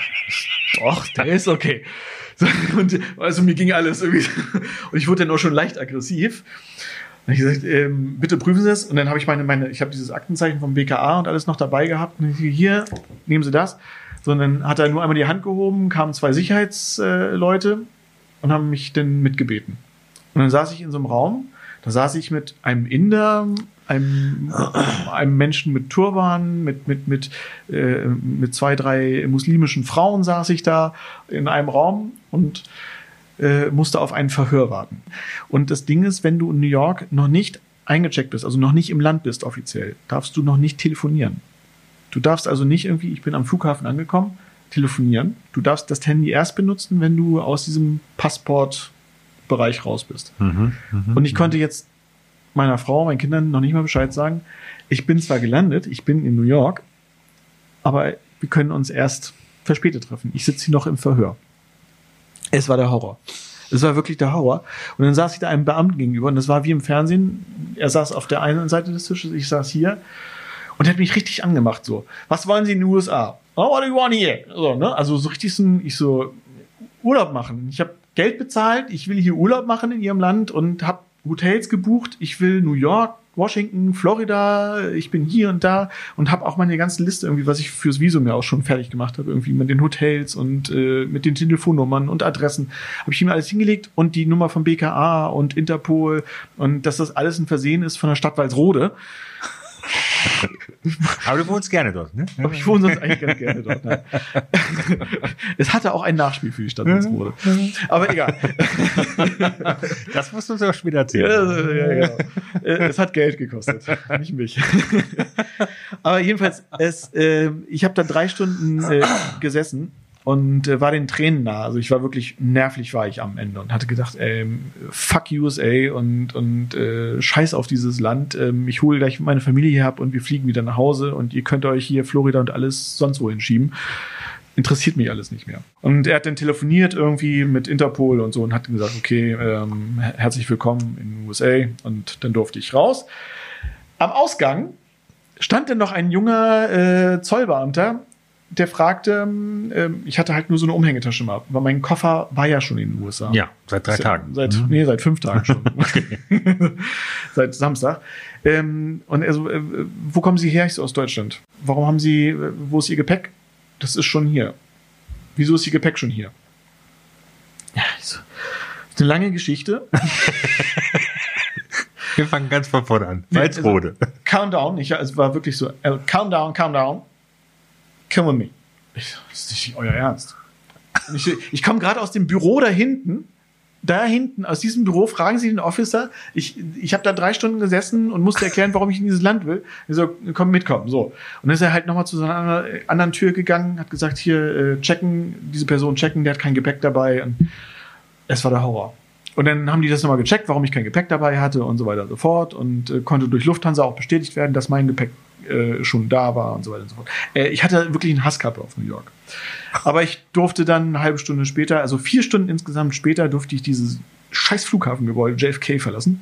Doch, der ist okay. So, und also mir ging alles irgendwie, und ich wurde dann auch schon leicht aggressiv. Und ich gesagt, ähm, bitte prüfen Sie es. Und dann habe ich meine, meine, ich habe dieses Aktenzeichen vom B K A und alles noch dabei gehabt. Und ich, hier, nehmen Sie das. Sondern hat er nur einmal die Hand gehoben, kamen zwei Sicherheitsleute äh, und haben mich dann mitgebeten. Und dann saß ich in so einem Raum, da saß ich mit einem Inder, einem, einem Menschen mit Turban, mit, mit, mit, äh, mit zwei, drei muslimischen Frauen saß ich da in einem Raum und äh, musste auf ein Verhör warten. Und das Ding ist, wenn du in New York noch nicht eingecheckt bist, also noch nicht im Land bist offiziell, darfst du noch nicht telefonieren. Du darfst also nicht irgendwie, ich bin am Flughafen angekommen, telefonieren. Du darfst das Handy erst benutzen, wenn du aus diesem Passportbereich raus bist. Mhm, mh, und ich konnte jetzt meiner Frau, meinen Kindern noch nicht mal Bescheid sagen. Ich bin zwar gelandet, ich bin in New York, aber wir können uns erst verspätet treffen. Ich sitze hier noch im Verhör. Es war der Horror. Es war wirklich der Horror. Und dann saß ich da einem Beamten gegenüber und das war wie im Fernsehen. Er saß auf der einen Seite des Tisches, ich saß hier. Und er hat mich richtig angemacht, so. Was wollen Sie in den U S A? Oh, what do you want here? So, ne? Also so richtig so, ich so, Urlaub machen. Ich habe Geld bezahlt, ich will hier Urlaub machen in Ihrem Land und habe Hotels gebucht. Ich will New York, Washington, Florida, ich bin hier und da und habe auch meine ganze Liste irgendwie, was ich fürs Visum ja auch schon fertig gemacht habe, irgendwie mit den Hotels und äh, mit den Telefonnummern und Adressen, habe ich ihm alles hingelegt und die Nummer vom B K A und Interpol und dass das alles ein Versehen ist von der Stadt Walsrode. Aber du wohnst gerne dort, ne? Aber ich wohne sonst eigentlich ganz gerne dort. Nein. Es hatte auch ein Nachspiel für die Stadt Walsrode. Aber egal. Das musst du uns auch später erzählen. Ja, ja, genau. Es hat Geld gekostet, nicht mich. Aber jedenfalls, es, äh, ich habe da drei Stunden äh, gesessen und äh, war den Tränen nah. Also ich war wirklich nervlich war ich am Ende und hatte gedacht, ey, fuck U S A und und äh, scheiß auf dieses Land. Ähm, ich hole gleich meine Familie hier ab und wir fliegen wieder nach Hause und ihr könnt euch hier Florida und alles sonst wohin schieben. Interessiert mich alles nicht mehr. Und er hat dann telefoniert irgendwie mit Interpol und so und hat gesagt, okay, ähm, herzlich willkommen in den U S A und dann durfte ich raus. Am Ausgang stand dann noch ein junger äh, Zollbeamter, der fragte, ähm, ich hatte halt nur so eine Umhängetasche mal, weil mein Koffer war ja schon in den U S A. Ja, seit drei seit, Tagen. Seit, mhm. Nee, seit fünf Tagen schon. Seit Samstag. Ähm, und er so, äh, wo kommen Sie her? Ich so, aus Deutschland. Warum haben Sie, äh, wo ist Ihr Gepäck? Das ist schon hier. Wieso ist Ihr Gepäck schon hier? Ja, so. Das ist eine lange Geschichte. Wir fangen ganz von vorne an. Walsrode. Also, calm down. Ich, es war wirklich so, also, calm down, calm down. Come with me. Ich, das ist nicht euer Ernst. Ich, ich komme gerade aus dem Büro da hinten. Da hinten, aus diesem Büro, fragen Sie den Officer. Ich, ich habe da drei Stunden gesessen und musste erklären, warum ich in dieses Land will. Er so, komm, mitkommen. So. Und dann ist er halt nochmal zu so einer anderen Tür gegangen, hat gesagt, hier, äh, checken, diese Person checken, der hat kein Gepäck dabei. Und es war der Horror. Und dann haben die das nochmal gecheckt, warum ich kein Gepäck dabei hatte und so weiter und so fort und äh, konnte durch Lufthansa auch bestätigt werden, dass mein Gepäck äh, schon da war und so weiter und so fort. Äh, ich hatte wirklich einen Hasskappe auf New York. Aber ich durfte dann eine halbe Stunde später, also vier Stunden insgesamt später, durfte ich dieses scheiß Flughafengebäude J F K verlassen.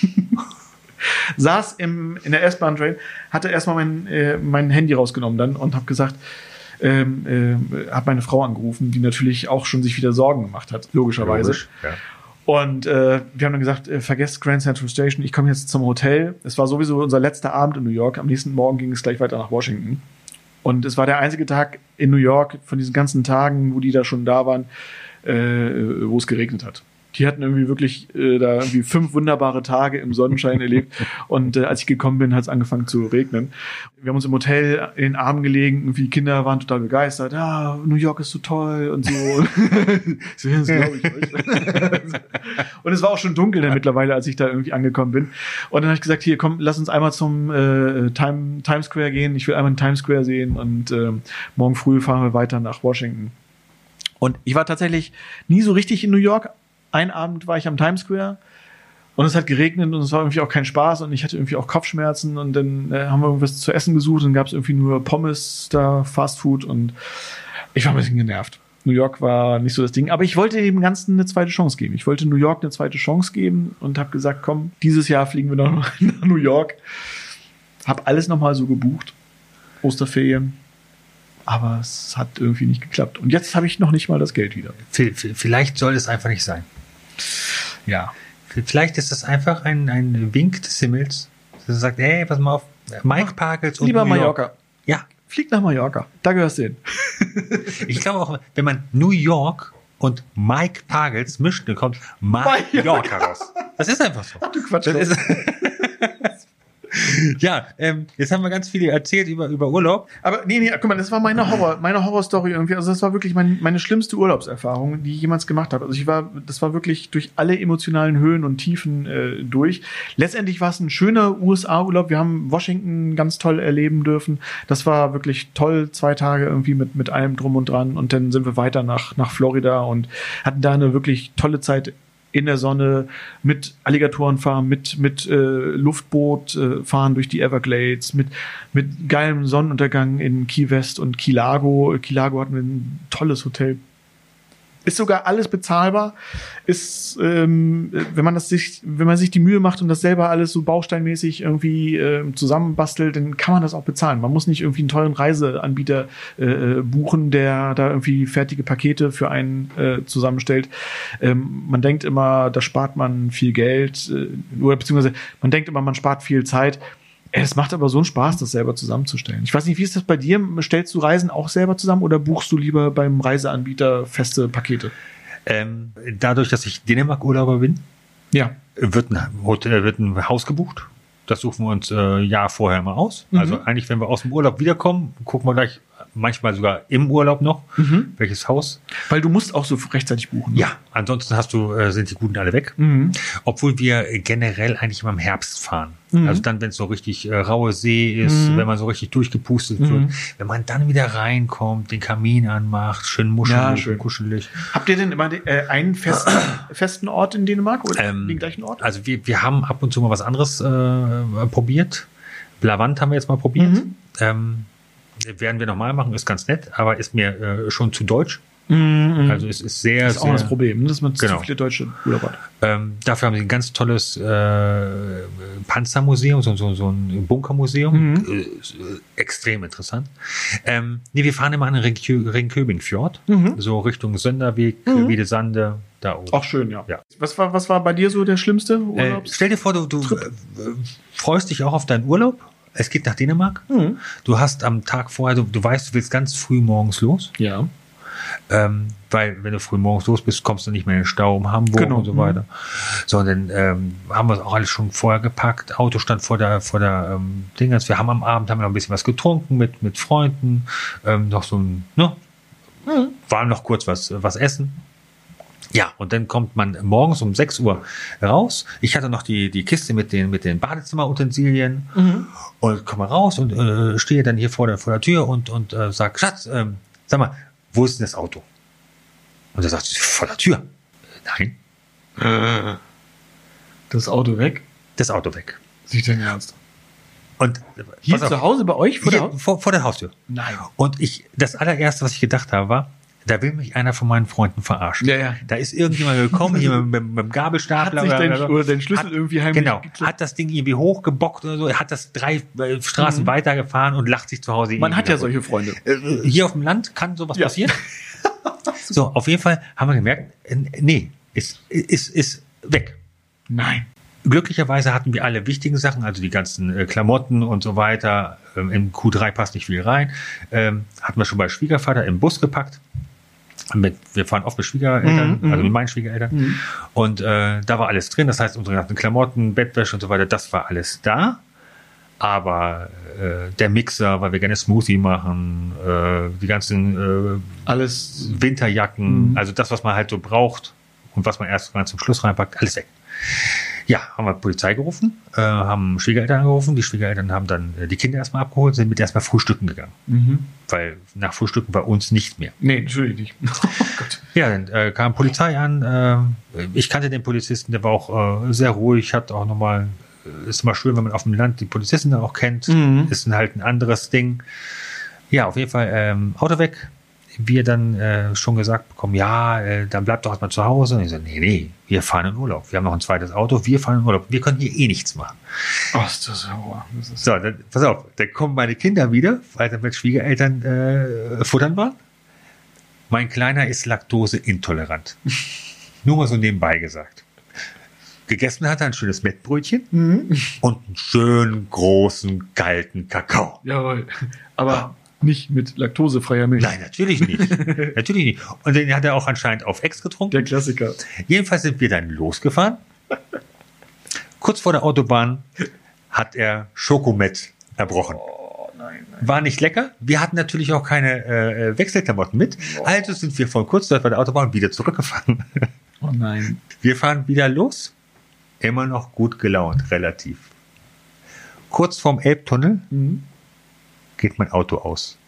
Saß im, in der S-Bahn-Train, hatte erstmal mein, äh, mein Handy rausgenommen dann und habe gesagt, ähm, äh, habe meine Frau angerufen, die natürlich auch schon sich wieder Sorgen gemacht hat, logischerweise. Logisch, ja. Und äh, wir haben dann gesagt, äh, vergesst Grand Central Station, ich komme jetzt zum Hotel. Es war sowieso unser letzter Abend in New York. Am nächsten Morgen ging es gleich weiter nach Washington. Und es war der einzige Tag in New York von diesen ganzen Tagen, wo die da schon da waren, äh, wo es geregnet hat. Die hatten irgendwie wirklich äh, da irgendwie fünf wunderbare Tage im Sonnenschein erlebt. Und äh, als ich gekommen bin, hat es angefangen zu regnen. Wir haben uns im Hotel in den Armen gelegen. Irgendwie die Kinder waren total begeistert. Ah, New York ist so toll und so. So, das glaube ich euch. Und es war auch schon dunkel dann mittlerweile, als ich da irgendwie angekommen bin. Und dann habe ich gesagt, hier, komm, lass uns einmal zum äh, Time, Times Square gehen. Ich will einmal den Times Square sehen. Und äh, morgen früh fahren wir weiter nach Washington. Und ich war tatsächlich nie so richtig in New York. Ein Abend war ich am Times Square und es hat geregnet und es war irgendwie auch kein Spaß und ich hatte irgendwie auch Kopfschmerzen und dann äh, haben wir irgendwas zu essen gesucht und gab es irgendwie nur Pommes da, Fast Food und ich war ein bisschen genervt. New York war nicht so das Ding, aber ich wollte dem Ganzen eine zweite Chance geben. Ich wollte New York eine zweite Chance geben und habe gesagt, komm, dieses Jahr fliegen wir noch nach New York. Hab alles nochmal so gebucht, Osterferien. Aber es hat irgendwie nicht geklappt. Und jetzt habe ich noch nicht mal das Geld wieder. Vielleicht soll es einfach nicht sein. Ja. Vielleicht ist das einfach ein, ein Wink des Himmels, dass er sagt, hey, pass mal auf, Mike Parkels und lieber New York. Mallorca. Ja. Flieg nach Mallorca. Da gehörst du hin. Ich glaube auch, wenn man New York und Mike Parkels mischt, dann kommt Mallorca raus. Das ist einfach so. Du Quatsch. Das ist Ja, ähm, jetzt haben wir ganz viel erzählt über, über Urlaub. Aber nee, nee, guck mal, das war meine Horror, meine Horrorstory irgendwie. Also das war wirklich mein, meine schlimmste Urlaubserfahrung, die ich jemals gemacht habe. Also ich war, das war wirklich durch alle emotionalen Höhen und Tiefen äh, durch. Letztendlich war es ein schöner U S A-Urlaub. Wir haben Washington ganz toll erleben dürfen. Das war wirklich toll, zwei Tage irgendwie mit, mit allem drum und dran. Und dann sind wir weiter nach, nach Florida und hatten da eine wirklich tolle Zeit in der Sonne, mit Alligatoren fahren, mit, mit äh, Luftboot äh, fahren durch die Everglades, mit, mit geilem Sonnenuntergang in Key West und Key Largo. Key Largo hatten wir ein tolles Hotel. Ist sogar alles bezahlbar. Ist, ähm, wenn man das sich, wenn man sich die Mühe macht und das selber alles so bausteinmäßig irgendwie äh, zusammenbastelt, dann kann man das auch bezahlen. Man muss nicht irgendwie einen tollen Reiseanbieter äh, buchen, der da irgendwie fertige Pakete für einen äh, zusammenstellt. Ähm, man denkt immer, da spart man viel Geld, äh, oder beziehungsweise man denkt immer, man spart viel Zeit. Es macht aber so einen Spaß, das selber zusammenzustellen. Ich weiß nicht, wie ist das bei dir? Stellst du Reisen auch selber zusammen oder buchst du lieber beim Reiseanbieter feste Pakete? Ähm, dadurch, dass ich Dänemark-Urlauber bin, ja. wird, ein Hotel, wird ein Haus gebucht. Das suchen wir uns äh, Jahr vorher mal aus. Mhm. Also eigentlich, wenn wir aus dem Urlaub wiederkommen, gucken wir gleich, manchmal sogar im Urlaub noch, mhm. welches Haus. Weil du musst auch so rechtzeitig buchen. Ne? Ja, ansonsten hast du, äh, sind die Guten alle weg. Mhm. Obwohl wir generell eigentlich immer im Herbst fahren. Mhm. Also dann, wenn es so richtig äh, raue See ist, mhm. wenn man so richtig durchgepustet mhm. wird, wenn man dann wieder reinkommt, den Kamin anmacht, schön muschelig, ja, schön kuschelig. Habt ihr denn immer äh, einen festen, festen Ort in Dänemark oder ähm, den gleichen Ort? Also wir, wir haben ab und zu mal was anderes äh, probiert. Blavant haben wir jetzt mal probiert. Mhm. Ähm, werden wir nochmal machen, ist ganz nett, aber ist mir äh, schon zu deutsch. Mhm. Also es ist sehr, das ist auch sehr, das Problem, dass man genau. zu viele deutsche Urlaub hat. Ähm, dafür haben sie ein ganz tolles äh, Panzermuseum, so, so, so ein Bunkermuseum. Mhm. Äh, extrem interessant. Ähm, nee, wir fahren immer an den Ringköbing-Fjord, mhm. so Richtung Sönderweg, mhm. Wiedesande, da oben. Auch schön, ja. ja. Was war, was war bei dir so der schlimmste Urlaub? Äh, stell dir vor, du, du äh, freust dich auch auf deinen Urlaub. Es geht nach Dänemark. Mhm. Du hast am Tag vorher, du, du weißt, du willst ganz früh morgens los. Ja. Ähm, weil, wenn du früh morgens los bist, kommst du nicht mehr in den Stau um Hamburg genau. und so weiter. Mhm. So, und dann ähm, haben wir es auch alles schon vorher gepackt. Auto stand vor der, vor der ähm, Dingens. Wir haben am Abend haben wir noch ein bisschen was getrunken mit, mit Freunden. Ähm, noch so ein, ne? Mhm. War noch kurz was, was essen. Ja, und dann kommt man morgens um sechs Uhr raus. Ich hatte noch die, die Kiste mit den, mit den Badezimmerutensilien mhm. und komme raus und äh, stehe dann hier vor der, vor der Tür und, und äh, sag, Schatz, ähm, sag mal, wo ist denn das Auto? Und er sagt, vor der Tür. Nein. Das Auto weg? Das Auto weg. Nicht dein Ernst? Und hier zu Hause bei euch? Vor, hier, der vor, vor der Haustür. Nein. Und ich, das allererste, was ich gedacht habe, war, da will mich einer von meinen Freunden verarschen. Ja, ja. Da ist irgendjemand gekommen, hier mit, mit, mit dem Gabelstapler. Hat sich dein, oder, oder den Schlüssel hat, irgendwie heimlich Genau, geklappt. Hat das Ding irgendwie hochgebockt oder so, er hat das drei äh, Straßen mhm. weitergefahren und lacht sich zu Hause. Man hat ja solche Freunde. Äh, hier auf dem Land kann sowas ja. passieren. So, auf jeden Fall haben wir gemerkt, äh, nee, ist, ist, ist weg. Nein. Glücklicherweise hatten wir alle wichtigen Sachen, also die ganzen äh, Klamotten und so weiter. Ähm, in Q drei passt nicht viel rein. Ähm, hatten wir schon bei Schwiegervater im Bus gepackt. Mit, wir fahren oft mit Schwiegereltern, mhm, also mit meinen Schwiegereltern. Mhm. Und äh, da war alles drin. Das heißt, unsere ganzen Klamotten, Bettwäsche und so weiter, das war alles da. Aber äh, der Mixer, weil wir gerne Smoothie machen, äh, die ganzen äh, alles Winterjacken, mhm. also das, was man halt so braucht und was man erst ganz zum Schluss reinpackt, alles weg. Ja, haben wir Polizei gerufen, äh, haben Schwiegereltern angerufen. Die Schwiegereltern haben dann äh, die Kinder erstmal abgeholt, sind mit erstmal frühstücken gegangen. Mhm. Weil nach Frühstücken bei uns nicht mehr. Nee, natürlich nicht. Oh Gott. Ja, dann äh, kam Polizei an. Äh, ich kannte den Polizisten, der war auch äh, sehr ruhig, hat auch nochmal, äh, ist immer schön, wenn man auf dem Land die Polizisten auch kennt. Mhm. Ist halt ein anderes Ding. Ja, auf jeden Fall ähm, Auto weg. Wir dann äh, schon gesagt bekommen, ja, äh, dann bleibt doch erstmal zu Hause. Und ich so, nee, nee, wir fahren in Urlaub. Wir haben noch ein zweites Auto, wir fahren in Urlaub. Wir können hier eh nichts machen. Ach, ist das Horror. Das ist so, dann, pass auf, dann kommen meine Kinder wieder, weil dann mit Schwiegereltern äh, futtern waren. Mein Kleiner ist laktoseintolerant. Nur mal so nebenbei gesagt. Gegessen hat er ein schönes Mettbrötchen mhm. und einen schönen, großen, kalten Kakao. Jawohl, aber nicht mit laktosefreier Milch. Nein, natürlich nicht. Natürlich nicht. Und den hat er auch anscheinend auf Ex getrunken. Der Klassiker. Jedenfalls sind wir dann losgefahren. Kurz vor der Autobahn hat er Schokomett erbrochen. Oh, nein, nein. War nicht lecker. Wir hatten natürlich auch keine äh, Wechselklamotten mit. Oh. Also sind wir von kurz dort bei der Autobahn wieder zurückgefahren. Oh nein. Wir fahren wieder los. Immer noch gut gelaunt, relativ. Kurz vorm Elbtunnel mhm. geht mein Auto aus.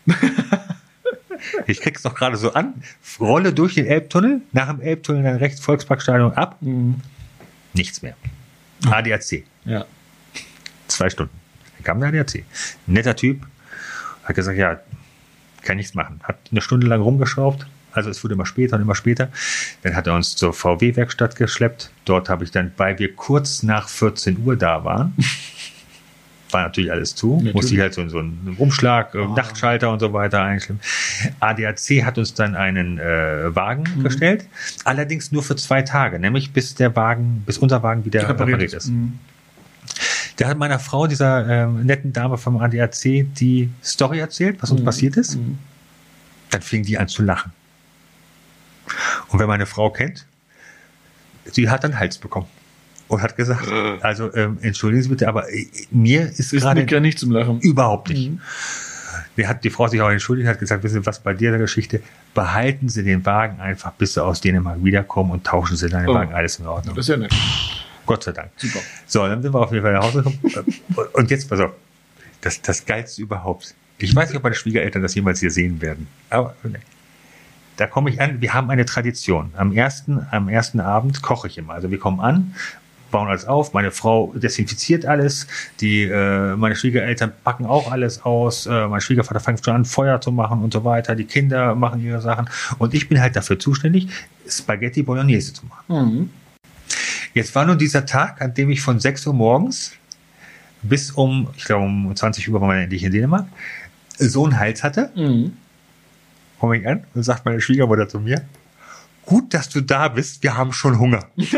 Ich krieg's doch gerade so an, rolle durch den Elbtunnel, nach dem Elbtunnel dann rechts Volksparkstadion ab, mhm. nichts mehr. A D A C. Ja. Zwei Stunden. Dann kam der A D A C. Netter Typ, hat gesagt, ja, kann nichts machen. Hat eine Stunde lang rumgeschraubt, also es wurde immer später und immer später. Dann hat er uns zur V W-Werkstatt geschleppt. Dort habe ich dann, weil wir kurz nach vierzehn Uhr da waren, war natürlich alles zu. Natürlich. Musste ich halt so, so einen Umschlag, oh. Nachtschalter und so weiter einstellen. A D A C hat uns dann einen äh, Wagen mhm. gestellt, allerdings nur für zwei Tage, nämlich bis der Wagen, bis unser Wagen wieder repariert ist. Mhm. Der hat meiner Frau, dieser ähm, netten Dame vom A D A C, die Story erzählt, was uns mhm. passiert ist. Mhm. Dann fing die an zu lachen. Und wer meine Frau kennt, sie hat dann Hals bekommen. Und hat gesagt, also ähm, entschuldigen Sie bitte, aber äh, mir ist, ist gerade gar nicht zum Lachen. Überhaupt nicht. Mhm. Der hat die Frau sich auch entschuldigt, hat gesagt, wissen Sie was, bei dieser Geschichte, behalten Sie den Wagen einfach, bis Sie aus Dänemark wiederkommen und tauschen Sie deinen oh. Wagen, alles in Ordnung. Das ist ja nett. Gott sei Dank. Super. So, dann sind wir auf jeden Fall nach Hause gekommen. Und jetzt, pass auf, das, das Geilste überhaupt. Ich weiß nicht, ob meine Schwiegereltern das jemals hier sehen werden, aber ne. Da komme ich an, wir haben eine Tradition. Am ersten, am ersten Abend koche ich immer. Also wir kommen an, bauen alles auf, meine Frau desinfiziert alles, die, äh, meine Schwiegereltern packen auch alles aus, äh, mein Schwiegervater fängt schon an, Feuer zu machen und so weiter, die Kinder machen ihre Sachen und ich bin halt dafür zuständig, Spaghetti Bolognese zu machen. Mhm. Jetzt war nun dieser Tag, an dem ich von sechs Uhr morgens bis um, ich glaube um zwanzig Uhr waren wir endlich in Dänemark, so einen Hals hatte. Mhm. Komme ich an und sagt meine Schwiegermutter zu mir, gut, dass du da bist, wir haben schon Hunger. Ich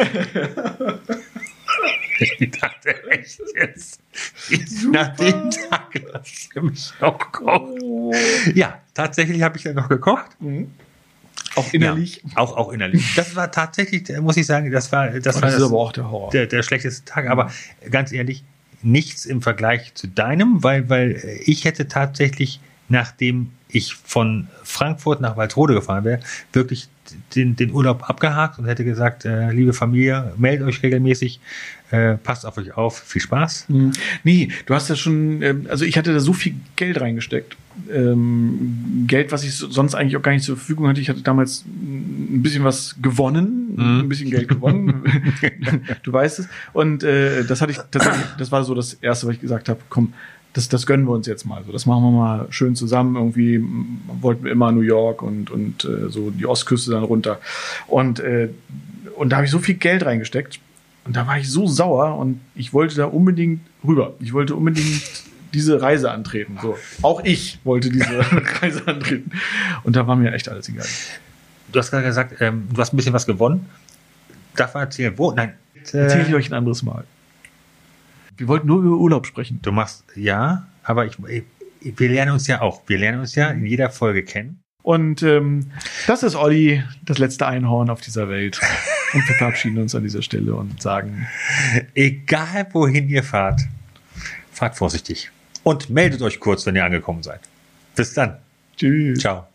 dachte, echt jetzt? Nach dem Tag lass du mich auch kochen. Ja, tatsächlich habe ich dann noch gekocht. Mhm. Auch innerlich? Ja, auch, auch innerlich. Das war tatsächlich, muss ich sagen, das war das, oh, war das, das ist aber auch der Horror. Der, der schlechteste Tag. Aber ganz ehrlich, nichts im Vergleich zu deinem, weil, weil ich hätte tatsächlich nachdem ich von Frankfurt nach Walsrode gefahren wäre, wirklich den, den Urlaub abgehakt und hätte gesagt, äh, liebe Familie, meldet euch regelmäßig, äh, passt auf euch auf, viel Spaß. Mhm. Nee, du hast ja schon, ähm, also ich hatte da so viel Geld reingesteckt. Ähm, Geld, was ich sonst eigentlich auch gar nicht zur Verfügung hatte. Ich hatte damals ein bisschen was gewonnen, mhm. ein bisschen Geld gewonnen. Du weißt es. Und äh, das hatte ich tatsächlich, das war so das Erste, was ich gesagt habe, komm, Das, das gönnen wir uns jetzt mal. So, das machen wir mal schön zusammen. Irgendwie wollten wir immer New York und, und äh, so die Ostküste dann runter. Und, äh, und da habe ich so viel Geld reingesteckt. Und da war ich so sauer und ich wollte da unbedingt rüber. Ich wollte unbedingt diese Reise antreten. So. Auch ich wollte diese Reise antreten. Und da war mir echt alles egal. Du hast gerade gesagt, ähm, du hast ein bisschen was gewonnen. Darf man erzählen, wo? Nein. Äh, Erzähle ich euch ein anderes Mal. Wir wollten nur über Urlaub sprechen. Du machst, ja, aber ich, ich, wir lernen uns ja auch. Wir lernen uns ja in jeder Folge kennen. Und ähm, das ist Olli, das letzte Einhorn auf dieser Welt. Und wir verabschieden uns an dieser Stelle und sagen, egal wohin ihr fahrt, fahrt vorsichtig. Und meldet euch kurz, wenn ihr angekommen seid. Bis dann. Tschüss. Ciao.